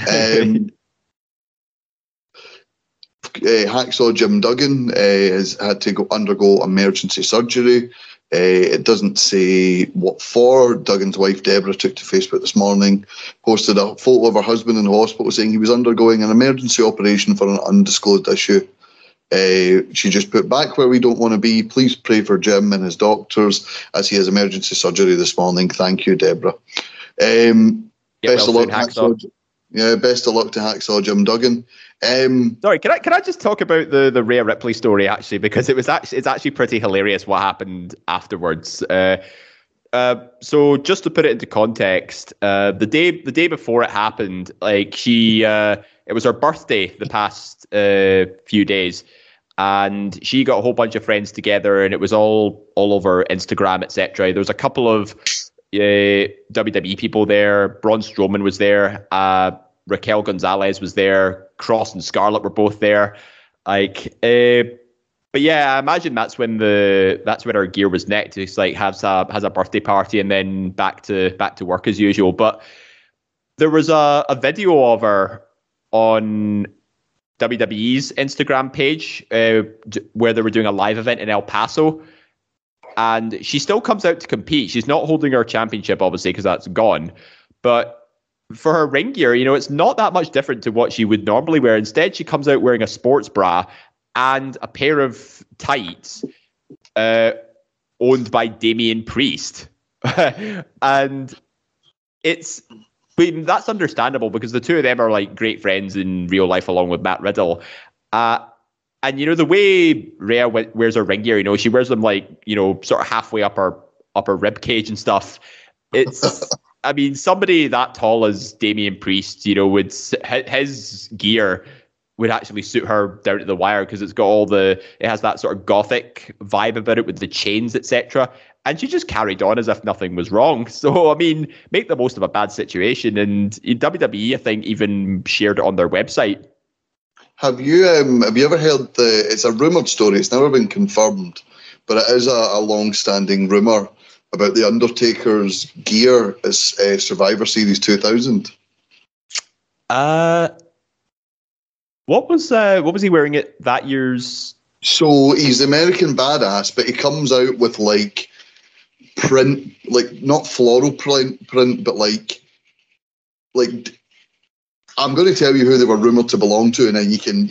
D: Hacksaw Jim Duggan has had to undergo emergency surgery. It doesn't say what for. Duggan's wife Deborah took to Facebook this morning, posted a photo of her husband in the hospital saying he was undergoing an emergency operation for an undisclosed issue. She just put, "Back where we don't want to be. Please pray for Jim and his doctors as he has emergency surgery this morning. Thank you, Deborah." Best of luck, Hacksaw. Yeah, best of luck to Hacksaw Jim Duggan.
E: Sorry, can I just talk about the Rhea Ripley story actually, because it's actually pretty hilarious what happened afterwards. So just to put it into context, the day before it happened, like it was her birthday the past few days, and she got a whole bunch of friends together, and it was all over Instagram, etc. There was a couple of WWE people there. Braun Strowman was there. Raquel Gonzalez was there. Cross and Scarlett were both there. But yeah, I imagine that's when her gear was necked. It's like has a birthday party and then back to work as usual. But there was a video of her on WWE's Instagram page where they were doing a live event in El Paso. And she still comes out to compete. She's not holding her championship, obviously, because that's gone. But for her ring gear, it's not that much different to what she would normally wear. Instead, she comes out wearing a sports bra and a pair of tights owned by Damian Priest. And that's understandable because the two of them are like great friends in real life along with Matt Riddle. And, you know, the way Rhea wears her ring gear, you know, she wears them like, you know, sort of halfway up her rib cage and stuff. It's, I mean, somebody that tall as Damian Priest, you know, his gear would actually suit her down to the wire because it's got it has that sort of gothic vibe about it with the chains, etc. And she just carried on as if nothing was wrong. So, I mean, make the most of a bad situation. And WWE, I think, even shared it on their website.
D: Have you ever heard it's a rumoured story, it's never been confirmed, but it is a long-standing rumour about The Undertaker's gear as Survivor Series 2000?
E: What was he wearing at that year's?
D: So he's American Badass, but he comes out with like print, like not floral print, but like I'm going to tell you who they were rumoured to belong to, and then you can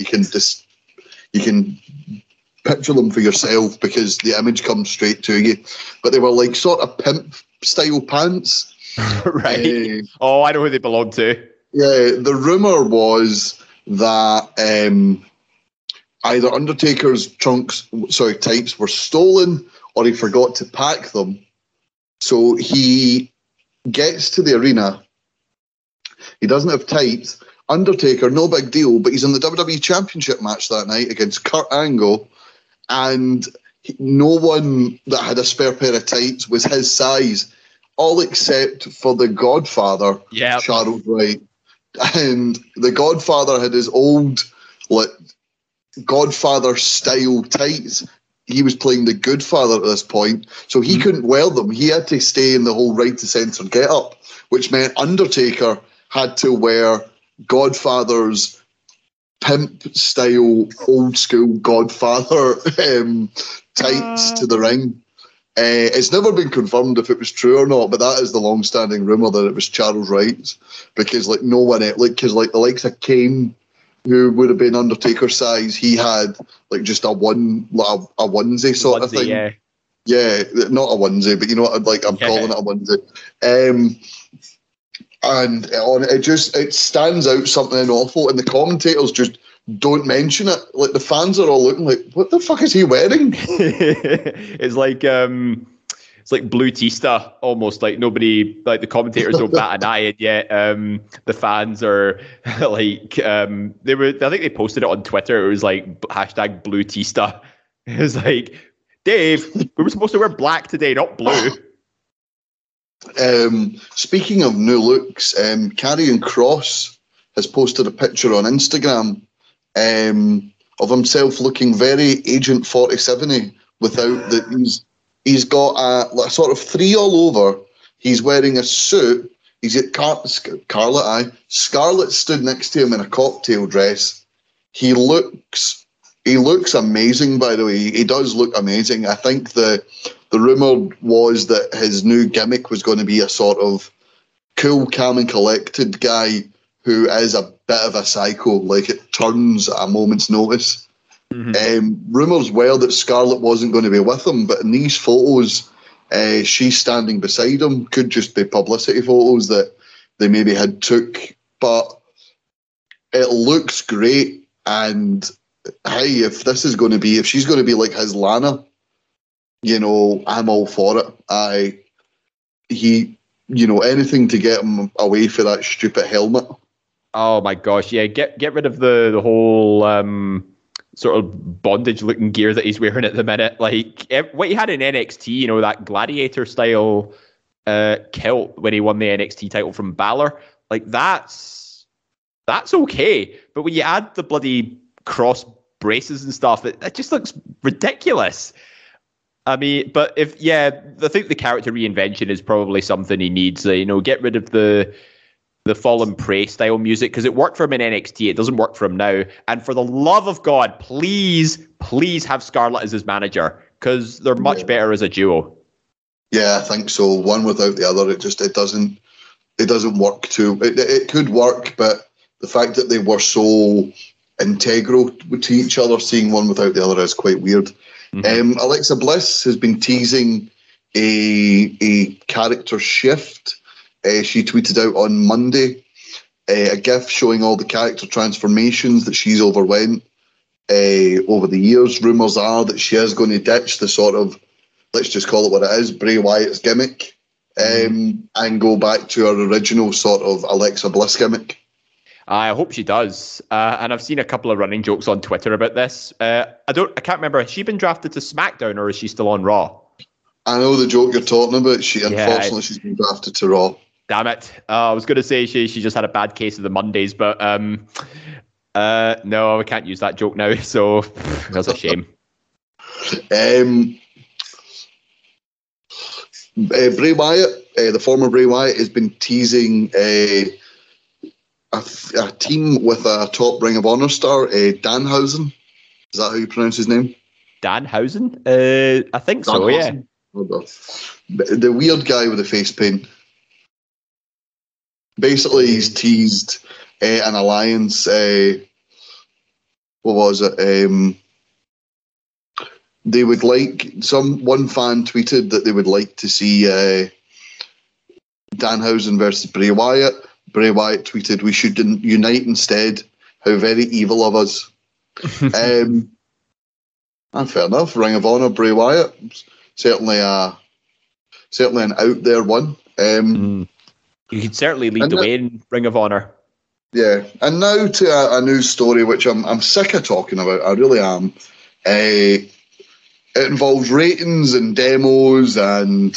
D: picture them for yourself because the image comes straight to you. But they were like sort of pimp style pants,
E: right? I know who they belong to.
D: Yeah, the rumour was that either Undertaker's tights were stolen or he forgot to pack them. So he gets to the arena. He doesn't have tights. Undertaker, no big deal, but he's in the WWE Championship match that night against Kurt Angle, and no one that had a spare pair of tights was his size, all except for the Godfather, Charles Wright. And the Godfather had his old, like, Godfather-style tights. He was playing the Good Father at this point, so he couldn't wear them. He had to stay in the whole right-to-centre get-up, which meant Undertaker had to wear Godfather's pimp-style, old-school Godfather tights to the ring. It's never been confirmed if it was true or not, but that is the long-standing rumour that it was Charles Wright's, because like no one, because like the likes of Kane, who would have been Undertaker size, he had like just a onesie sort of thing. Yeah, not a onesie, but you know what? I'm calling it a onesie. And it stands out something awful, and the commentators just don't mention it. Like the fans are all looking like, what the fuck is he wearing?
E: It's like Blue Tista, almost like nobody, like the commentators don't bat an eye, and yet the fans are like I think they posted it on Twitter. It was like hashtag Blue Tista. It was like, Dave, we were supposed to wear black today, not blue.
D: Speaking of new looks, Karrion Kross has posted a picture on Instagram of himself looking very Agent 47-y without the. He's got a sort of 3 all over. He's wearing a suit. He's got Scarlett stood next to him in a cocktail dress. He looks amazing, by the way. He does look amazing. I think the rumour was that his new gimmick was going to be a sort of cool, calm and collected guy who is a bit of a psycho, like it turns at a moment's notice. Mm-hmm. Rumours were that Scarlett wasn't going to be with him, but in these photos, she's standing beside him. Could just be publicity photos that they maybe had took, but it looks great. And hey, if she's going to be like his Lana, you know, I'm all for it. Anything to get him away for that stupid helmet. Oh
E: my gosh, yeah, get rid of the whole sort of bondage looking gear that he's wearing at the minute. Like what he had in NXT, you know, that gladiator style kilt when he won the NXT title from Balor. Like that's okay. But when you add the bloody cross braces and stuff, it just looks ridiculous. I mean, but I think the character reinvention is probably something he needs. Get rid of the Fallen Prey style music, because it worked for him in NXT. It doesn't work for him now. And for the love of God, please have Scarlett as his manager, because they're much better as a duo.
D: Yeah, I think so. One without the other, it doesn't work too. It could work, but the fact that they were so integral to each other, seeing one without the other is quite weird. Alexa Bliss has been teasing a character shift. She tweeted out on Monday a GIF showing all the character transformations that she's overwent over the years. Rumours are that she is going to ditch the sort of, let's just call it what it is, Bray Wyatt's gimmick, and go back to her original sort of Alexa Bliss gimmick.
E: I hope she does. And I've seen a couple of running jokes on Twitter about this. I can't remember. Has she been drafted to SmackDown or is she still on Raw?
D: I know the joke you're talking about. Unfortunately, she's been drafted to Raw.
E: Damn it. I was going to say she just had a bad case of the Mondays, but no, we can't use that joke now. So that's a shame.
D: Bray Wyatt, the former Bray Wyatt, has been teasing a team with a top Ring of Honor star, Danhausen. Is that how you pronounce his name?
E: Danhausen? I think so,
D: Danhausen. Yeah. The weird guy with the face paint. Basically, he's teased an alliance. What was it? They would like one fan tweeted that they would like to see Danhausen versus Bray Wyatt. Bray Wyatt tweeted, "We should unite instead. How very evil of us." And fair enough. Ring of Honor, Bray Wyatt, certainly an out there one.
E: You could certainly lead the way in Ring of Honor.
D: Yeah, and now to a news story which I'm sick of talking about. I really am. It involves ratings and demos and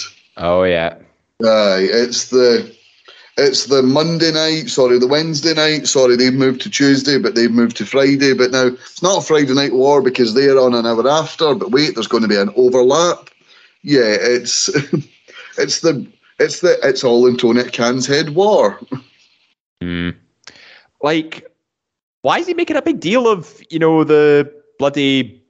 D: it's the Monday night. Sorry, the Wednesday night. Sorry, they've moved to Tuesday, but they've moved to Friday. But now it's not a Friday Night War because they're on an hour after. But wait, there's going to be an overlap. Yeah, it's all in Tony Khan's head war.
E: Like, why is he making a big deal of, the bloody,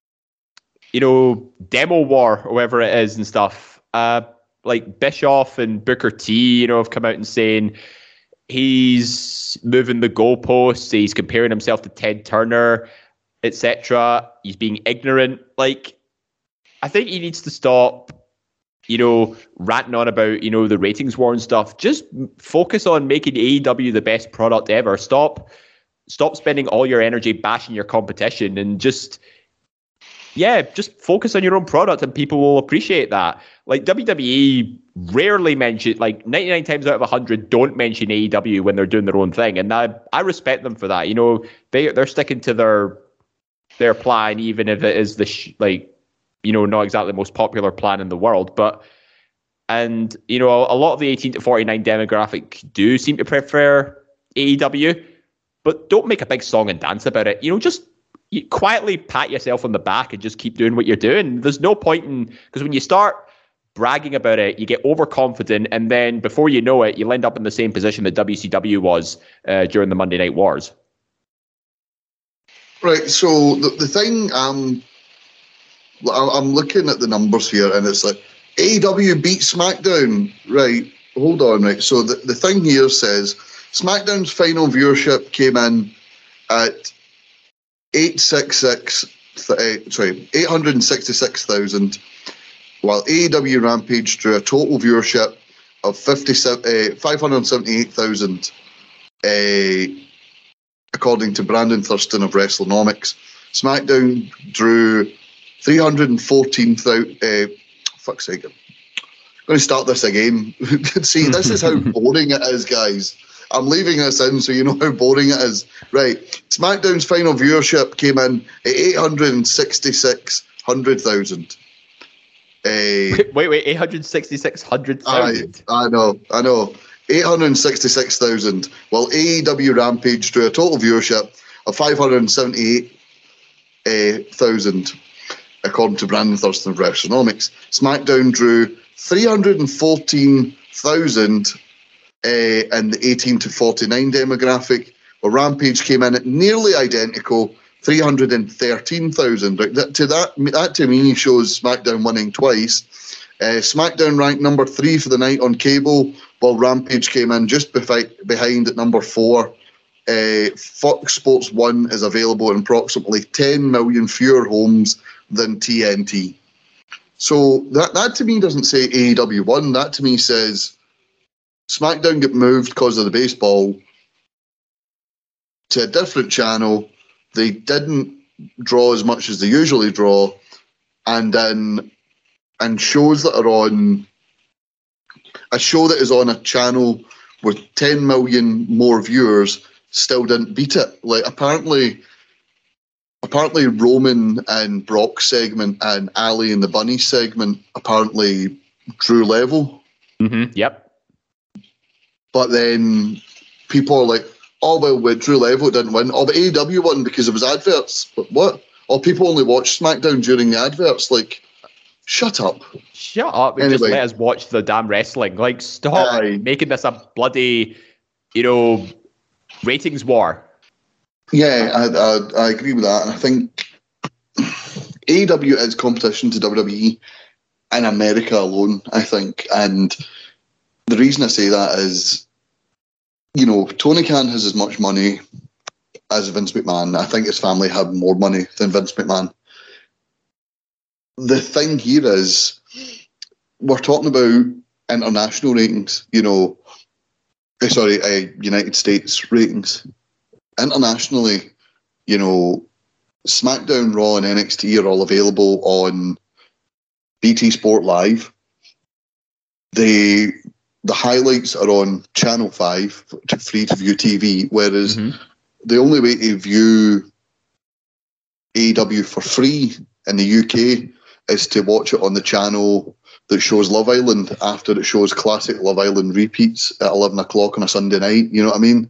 E: demo war or whatever it is and stuff? Like Bischoff and Booker T, have come out and saying he's moving the goalposts, he's comparing himself to Ted Turner, etc. He's being ignorant. Like, I think he needs to stop ranting on about, the ratings war and stuff. Just focus on making AEW the best product ever. Stop spending all your energy bashing your competition and just focus on your own product and people will appreciate that. Like, WWE rarely mention, like 99 times out of 100 don't mention AEW when they're doing their own thing. And I respect them for that. They're sticking to their plan, even if it is not exactly the most popular plan in the world. A lot of the 18 to 49 demographic do seem to prefer AEW, but don't make a big song and dance about it. Just quietly pat yourself on the back and just keep doing what you're doing. There's no point because when you start bragging about it, you get overconfident, and then before you know it, you'll end up in the same position that WCW was during the Monday Night Wars. Right,
D: so the thing, I'm looking at the numbers here, and it's like, AEW beat SmackDown. Right, hold on, right. So the thing here says, SmackDown's final viewership came in at 866,000, while AEW Rampage drew a total viewership of 578,000, according to Brandon Thurston of WrestleNomics. SmackDown drew 314,000. Fuck's sake! I'm going to start this again. See, this is how boring it is, guys. I'm leaving this in so you know how boring it is. Right. SmackDown's final viewership came in at 866,000.
E: Wait, 866,000?
D: I know. 866,000. While AEW Rampage drew a total viewership of 578,000, according to Brandon Thurston of WrestleNomics. SmackDown drew 314,000 in the 18 to 49 demographic, where Rampage came in at nearly identical, 313,000. That to me shows SmackDown winning twice. SmackDown ranked number 3 for the night on cable, while Rampage came in just behind at number 4. Fox Sports 1 is available in approximately 10 million fewer homes, than TNT. So that to me doesn't say AEW won. That to me says SmackDown get moved because of the baseball to a different channel. They didn't draw as much as they usually draw, and shows that are on a show that is on a channel with 10 million more viewers still didn't beat it. Like apparently Roman and Brock's segment and Ali and the Bunny segment apparently drew level.
E: Yep.
D: But then people are like, oh, well, with Drew Level, it didn't win. Oh, but AEW won because it was adverts. But what? Oh, people only watch SmackDown during the adverts. Like, shut up.
E: Shut up and just let us watch the damn wrestling. Like, stop making this a bloody, ratings war.
D: Yeah, I agree with that. And I think AEW is competition to WWE in America alone, I think. And the reason I say that is, Tony Khan has as much money as Vince McMahon. I think his family have more money than Vince McMahon. The thing here is, we're talking about international ratings, United States ratings. Internationally, SmackDown, Raw, and NXT are all available on BT Sport Live. The highlights are on Channel 5, free to view TV, whereas the only way to view AEW for free in the UK is to watch it on the channel that shows Love Island after it shows classic Love Island repeats at 11 o'clock on a Sunday night. You know what I mean?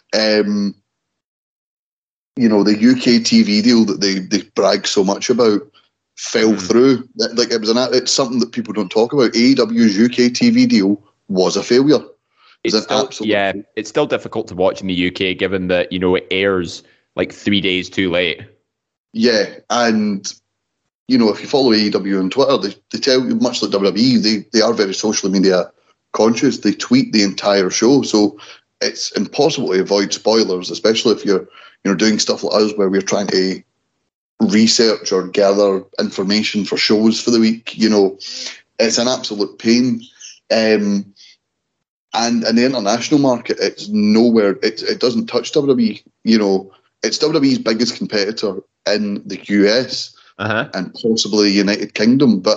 D: The UK TV deal that they brag so much about fell through. Like it's something that people don't talk about. AEW's UK TV deal was a failure. It's still difficult to watch in the UK given that, it airs like 3 days too late. Yeah, and, if you follow AEW on Twitter, they tell you, much like WWE, they are very social media conscious. They tweet the entire show, so it's impossible to avoid spoilers, especially if you're doing stuff like us where we're trying to research or gather information for shows for the week. It's an absolute pain. And in the international market, it's nowhere. It doesn't touch WWE. It's WWE's biggest competitor in the US and possibly the United Kingdom. But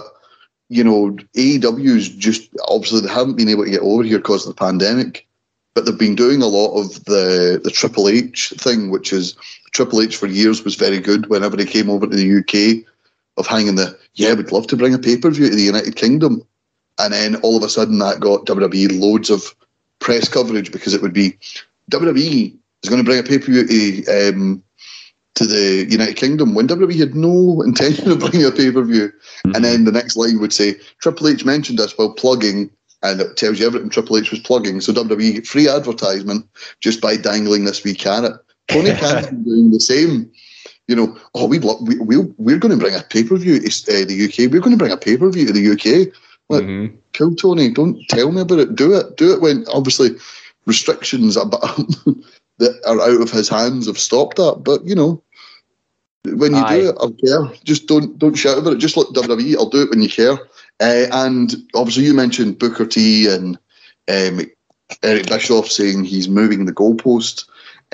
D: AEW's just obviously they haven't been able to get over here because of the pandemic. But they've been doing a lot of the Triple H thing, which is Triple H for years was very good whenever he came over to the UK of hanging we'd love to bring a pay-per-view to the United Kingdom. And then all of a sudden that got WWE loads of press coverage because it would be WWE is going to bring a pay-per-view to the United Kingdom when WWE had no intention of bringing a pay-per-view. And then the next line would say, Triple H mentioned us while plugging, and it tells you everything Triple H was plugging. So WWE get free advertisement just by dangling this wee carrot. Tony Khan's been doing the same. We're going to bring a pay-per-view to the UK. We're going to bring a pay-per-view to the UK. Cool, Tony. Don't tell me about it. Do it when obviously restrictions that are out of his hands have stopped that. But when you do it, I'll care. Just don't shout about it. Just let WWE. I'll do it when you care. And obviously, you mentioned Booker T and Eric Bischoff saying he's moving the goalpost.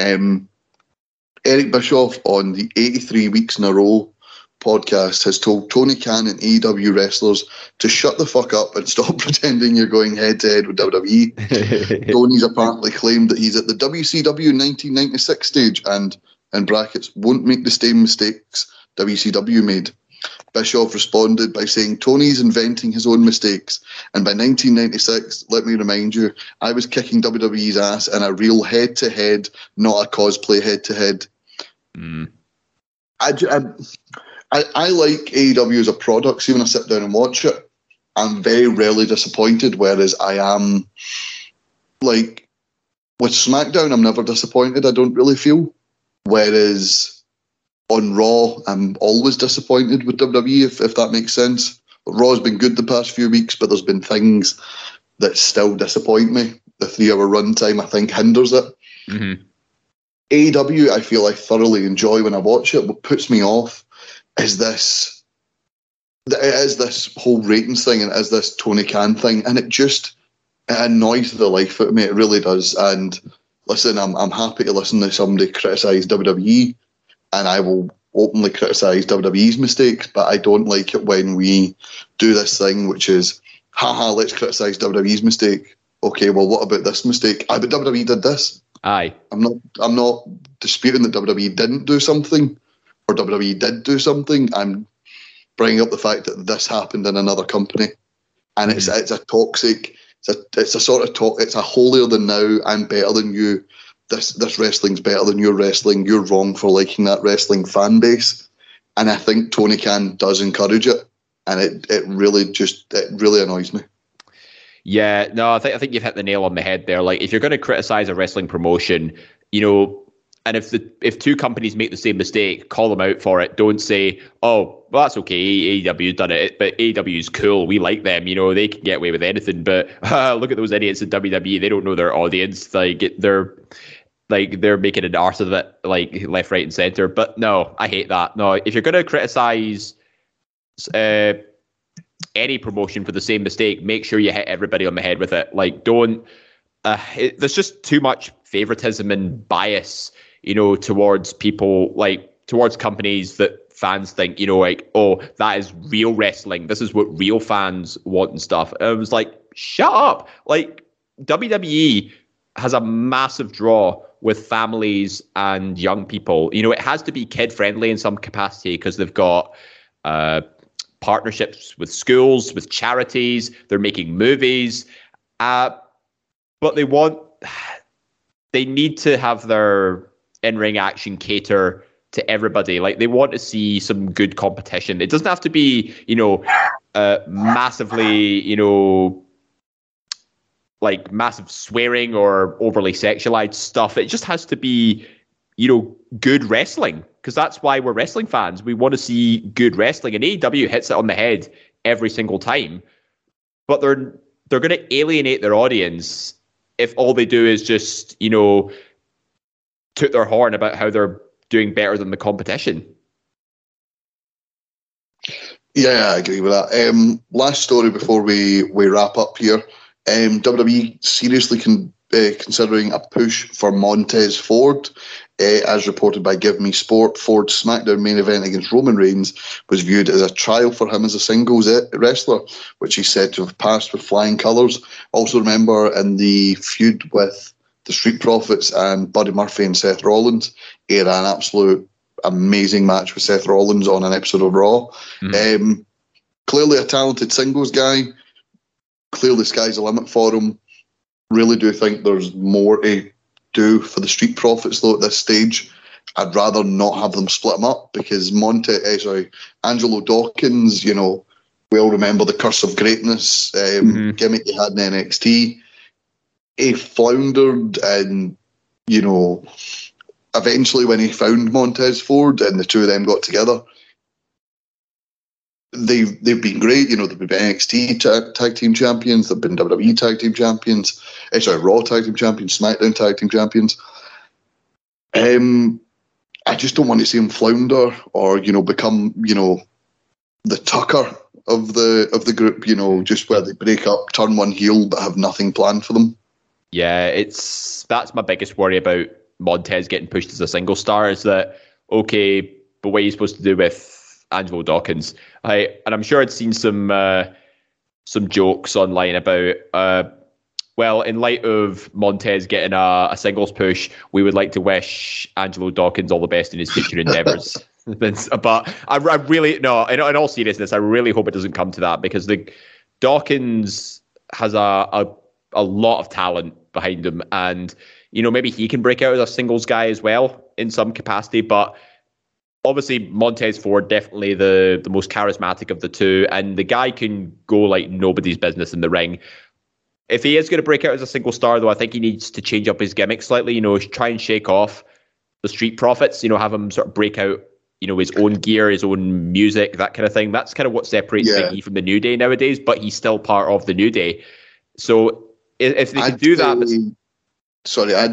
D: Eric Bischoff on the 83 Weeks in a Row podcast has told Tony Khan and AEW wrestlers to shut the fuck up and stop pretending you're going head-to-head with WWE. Tony's apparently claimed that he's at the WCW 1996 stage and, in brackets, won't make the same mistakes WCW made. Bischoff responded by saying Tony's inventing his own mistakes, and by 1996, let me remind you, I was kicking WWE's ass in a real head-to-head, not a cosplay head-to-head. I like AEW as a product. See, when I sit down and watch it, I'm very rarely disappointed, whereas I am, like, with SmackDown, I'm never disappointed, I don't really feel. Whereas on Raw, I'm always disappointed with WWE, if that makes sense. Raw's been good the past few weeks, but there's been things that still disappoint me. The 3-hour runtime, I think, hinders it. AEW, I feel I thoroughly enjoy when I watch it. What puts me off is this it is this whole ratings thing, and it is this Tony Khan thing, and it annoys the life out of me. It really does. And listen, I'm happy to listen to somebody criticise WWE, and I will openly criticise WWE's mistakes, but I don't like it when we do this thing, which is, haha, let's criticise WWE's mistake. Okay, well, what about this mistake? But WWE did this.
E: Aye.
D: I'm not disputing that WWE didn't do something, or WWE did do something. I'm bringing up the fact that this happened in another company, and it's a toxic. It's a sort of talk. It's a holier than now. I'm better than you. This wrestling's better than your wrestling. You're wrong for liking that wrestling fan base, and I think Tony Khan does encourage it, and it really annoys me.
E: Yeah, no, I think you've hit the nail on the head there. Like, if you're going to criticize a wrestling promotion, and if two companies make the same mistake, call them out for it. Don't say, oh, well, that's okay, AEW's done it, but AEW's cool, we like them, they can get away with anything. But look at those idiots in WWE, they don't know their audience. They're making an arse of it, like left, right, and center. But no, I hate that. No, if you're going to criticize any promotion for the same mistake, make sure you hit everybody on the head with it. Like, don't. There's just too much favoritism and bias, towards people, like towards companies that fans think, like, oh, that is real wrestling. This is what real fans want and stuff. And I was like, shut up. Like, WWE has a massive draw with families and young people. It has to be kid friendly in some capacity because they've got partnerships with schools, with charities. They're making movies, but they need to have their in-ring action cater to everybody. Like, they want to see some good competition. It doesn't have to be, massively, like massive swearing or overly sexualized stuff. It just has to be, good wrestling, because that's why we're wrestling fans. We want to see good wrestling, and AEW hits it on the head every single time. But they're going to alienate their audience if all they do is just, toot their horn about how they're doing better than the competition.
D: Yeah, I agree with that. Last story before we wrap up here. WWE seriously considering a push for Montez Ford. As reported by Give Me Sport, Ford's SmackDown main event against Roman Reigns was viewed as a trial for him as a singles wrestler, which he's said to have passed with flying colours. Also remember, in the feud with the Street Profits and Buddy Murphy and Seth Rollins, he had an absolute amazing match with Seth Rollins on an episode of Raw. Clearly a talented singles guy. Clearly the sky's the limit for him. Really do think there's more to do for the Street Profits, though, at this stage. I'd rather not have them split them up, because Angelo Dawkins, we all remember the Curse of Greatness gimmick he had in NXT. He floundered, and, eventually when he found Montez Ford and the two of them got together, they've been great. They've been NXT tag team champions, they've been WWE tag team champions, Raw tag team champions, SmackDown tag team champions. I just don't want to see him flounder or become the Tucker of the group. Just where they break up, turn one heel, but have nothing planned for them. Yeah,
E: that's my biggest worry about Montez getting pushed as a single star, is that, okay, but what are you supposed to do with Angelo Dawkins? And I'm sure I'd seen some jokes online about, in light of Montez getting a singles push, we would like to wish Angelo Dawkins all the best in his future endeavors. But I really, no, in all seriousness, I really hope it doesn't come to that, because Dawkins has a lot of talent behind him, and maybe he can break out as a singles guy as well in some capacity. But obviously, Montez Ford, definitely the most charismatic of the two, and the guy can go like nobody's business in the ring. If he is going to break out as a single star, though, I think he needs to change up his gimmick slightly. Try and shake off the Street Profits. Have him sort of break out, his own gear, his own music, that kind of thing. That's kind of what separates Big E from the New Day nowadays. But he's still part of the New Day. So if they can do that,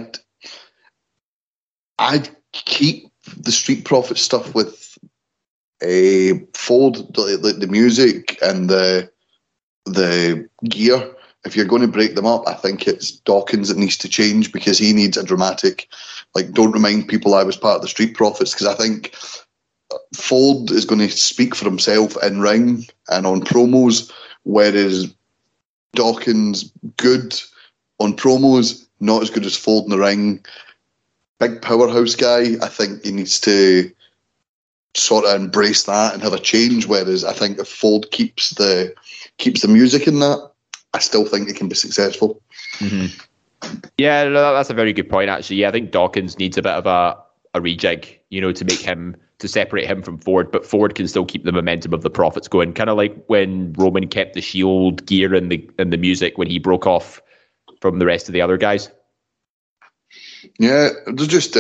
D: I'd keep the Street Profit stuff with Fold, the music and the gear, if you're going to break them up, I think it's Dawkins that needs to change, because he needs a dramatic, like, don't remind people I was part of the Street Profits, because I think Fold is going to speak for himself in ring and on promos, whereas Dawkins, good on promos, not as good as Fold in the ring. Big powerhouse guy, I think he needs to sort of embrace that and have a change, whereas I think if Fold keeps the music in that, I still think it can be successful.
E: Mm-hmm. Yeah, no, that's a very good point, actually. Yeah, I think Dawkins needs a bit of a rejig, to make him, to separate him from Ford, but Ford can still keep the momentum of the Profits going, kind of like when Roman kept the Shield gear and the music when he broke off from the rest of the other guys.
D: Yeah, there's just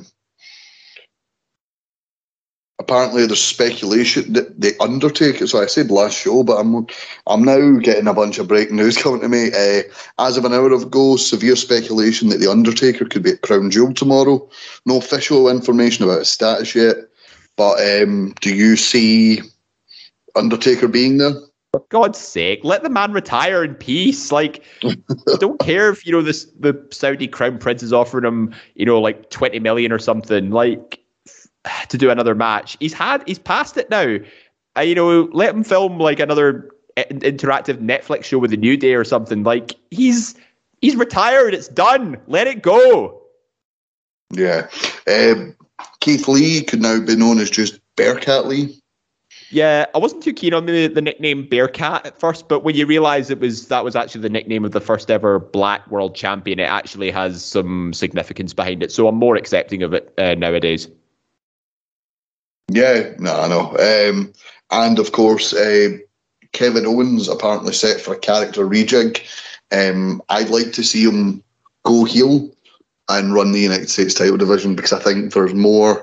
D: apparently there's speculation that the Undertaker. So I said last show, but I'm now getting a bunch of breaking news coming to me. As of an hour ago, severe speculation that the Undertaker could be at Crown Jewel tomorrow. No official information about his status yet, but do you see Undertaker being there?
E: For God's sake, let the man retire in peace. Like, I don't care if the Saudi Crown Prince is offering him, like 20 million or something, like, to do another match. He's past it now. Let him film like another interactive Netflix show with a New Day or something. Like, he's retired. It's done. Let it go.
D: Yeah. Keith Lee could now be known as just Bearcat Lee.
E: Yeah, I wasn't too keen on the nickname Bearcat at first, but when you realise that was actually the nickname of the first ever Black World Champion, it actually has some significance behind it. So I'm more accepting of it nowadays.
D: Yeah, no, I know. And of course, Kevin Owens apparently set for a character rejig. I'd like to see him go heel and run the United States title division, because I think there's more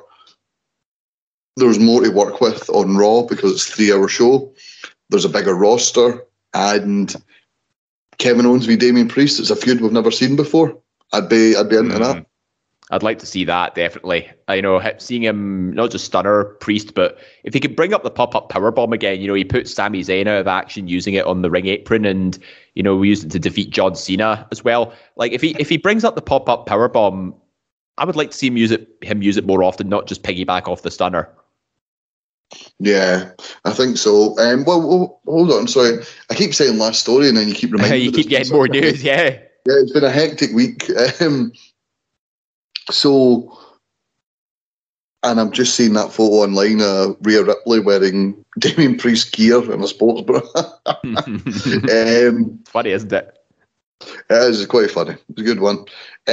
D: to work with on Raw, because it's a 3-hour show. There's a bigger roster, and Kevin Owens v Damian Priest, it's a feud we've never seen before. I'd be into that.
E: I'd like to see that, definitely. Seeing him, not just stunner Priest, but if he could bring up the pop-up powerbomb again, he put Sami Zayn out of action using it on the ring apron, and, we used it to defeat John Cena as well. Like, if he brings up the pop-up powerbomb, I would like to see him use it more often, not just piggyback off the stunner.
D: Yeah, I think so. Well, hold on, sorry. I keep saying last story, and then you keep reminding me.
E: You keep getting more news, yeah.
D: Yeah, it's been a hectic week. So, and I'm just seeing that photo online of Rhea Ripley wearing Damian Priest gear and a sports bra.
E: Funny, isn't it?
D: It is quite funny. It's a good one.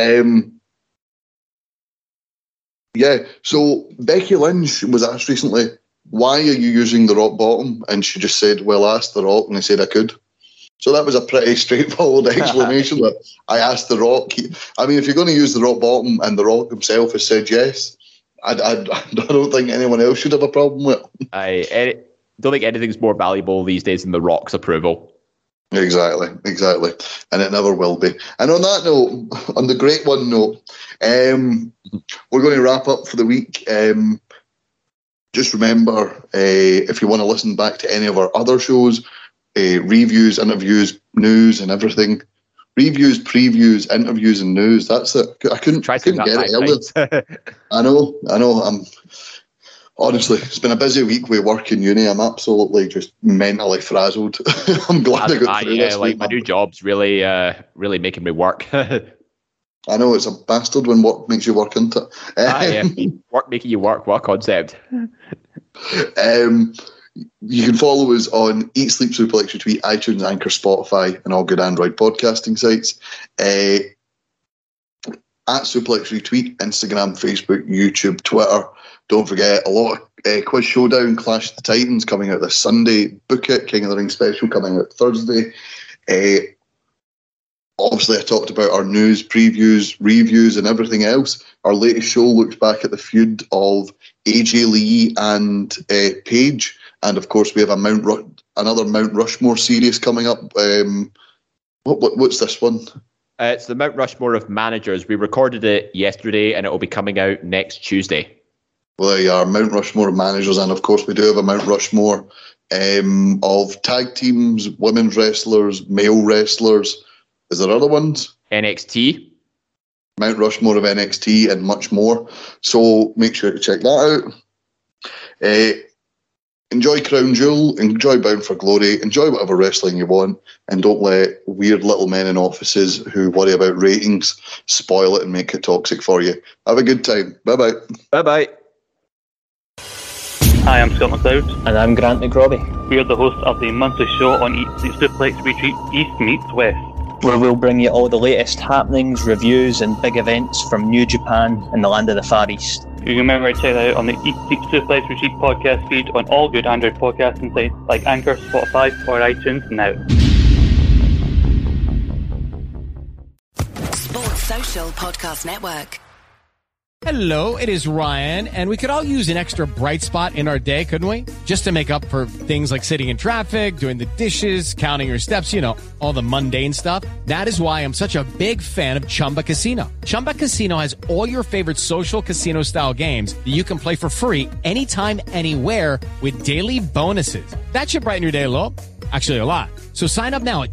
D: Yeah, so Becky Lynch was asked recently, why are you using the Rock Bottom? And she just said, well, I asked the Rock, and he said I could. So that was a pretty straightforward explanation. That I asked the Rock. I mean, if you're going to use the Rock Bottom and the Rock himself has said yes, I don't think anyone else should have a problem with it.
E: I don't think anything's more valuable these days than the Rock's approval.
D: Exactly. And it never will be. And on that note, on the great one note, we're going to wrap up for the week. Just remember, if you want to listen back to any of our other shows, reviews, interviews, news and everything. Reviews, previews, interviews and news. That's it. I couldn't get it earlier. I know. Honestly, it's been a busy week with work in uni. I'm absolutely just mentally frazzled. I'm glad I got through this week.
E: My new job's really making me work.
D: I know, it's a bastard when work makes you work, isn't it?
E: Yeah. Work making you work. What concept?
D: You can follow us on Eat, Sleep, Suplex, Retweet, iTunes, Anchor, Spotify, and all good Android podcasting sites. At Suplex Retweet, Instagram, Facebook, YouTube, Twitter. Don't forget, a lot of Quiz Showdown, Clash of the Titans coming out this Sunday. Book It, King of the Ring special coming out Thursday. Obviously, I talked about our news, previews, reviews, and everything else. Our latest show looks back at the feud of AJ Lee and Paige. And, of course, we have another Mount Rushmore series coming up. What's this one?
E: It's the Mount Rushmore of managers. We recorded it yesterday, and it will be coming out next Tuesday.
D: Well, there you are, Mount Rushmore of managers, and of course we do have a Mount Rushmore of tag teams, women's wrestlers, male wrestlers. Is there other ones?
E: NXT.
D: Mount Rushmore of NXT and much more. So make sure to check that out. Enjoy Crown Jewel, enjoy Bound for Glory, enjoy whatever wrestling you want, and don't let weird little men in offices who worry about ratings spoil it and make it toxic for you. Have a good time. Bye-bye.
E: Bye-bye.
F: Hi, I'm Scott McLeod.
G: And I'm Grant McRobbie.
F: We are the hosts of the monthly show on Eat Sleep Suplex Retreat East Meets West,
G: where we'll bring you all the latest happenings, reviews and big events from New Japan and the land of the Far East.
F: You can remember to check that out on the Eat Sleep Suplex Retreat podcast feed on all good Android podcasting sites like Anchor, Spotify or iTunes now.
H: Sports Social Podcast Network.
A: Hello, it is Ryan, and we could all use an extra bright spot in our day, couldn't we? Just to make up for things like sitting in traffic, doing the dishes, counting your steps, you know, all the mundane stuff. That is why I'm such a big fan of Chumba Casino. Chumba Casino has all your favorite social casino-style games that you can play for free anytime, anywhere with daily bonuses. That should brighten your day a little. Actually, a lot. So sign up now at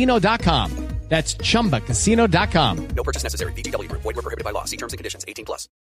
A: ChumbaCasino.com. That's ChumbaCasino.com.
B: No purchase necessary. VGW Group. Void where prohibited by law. See terms and conditions. 18+.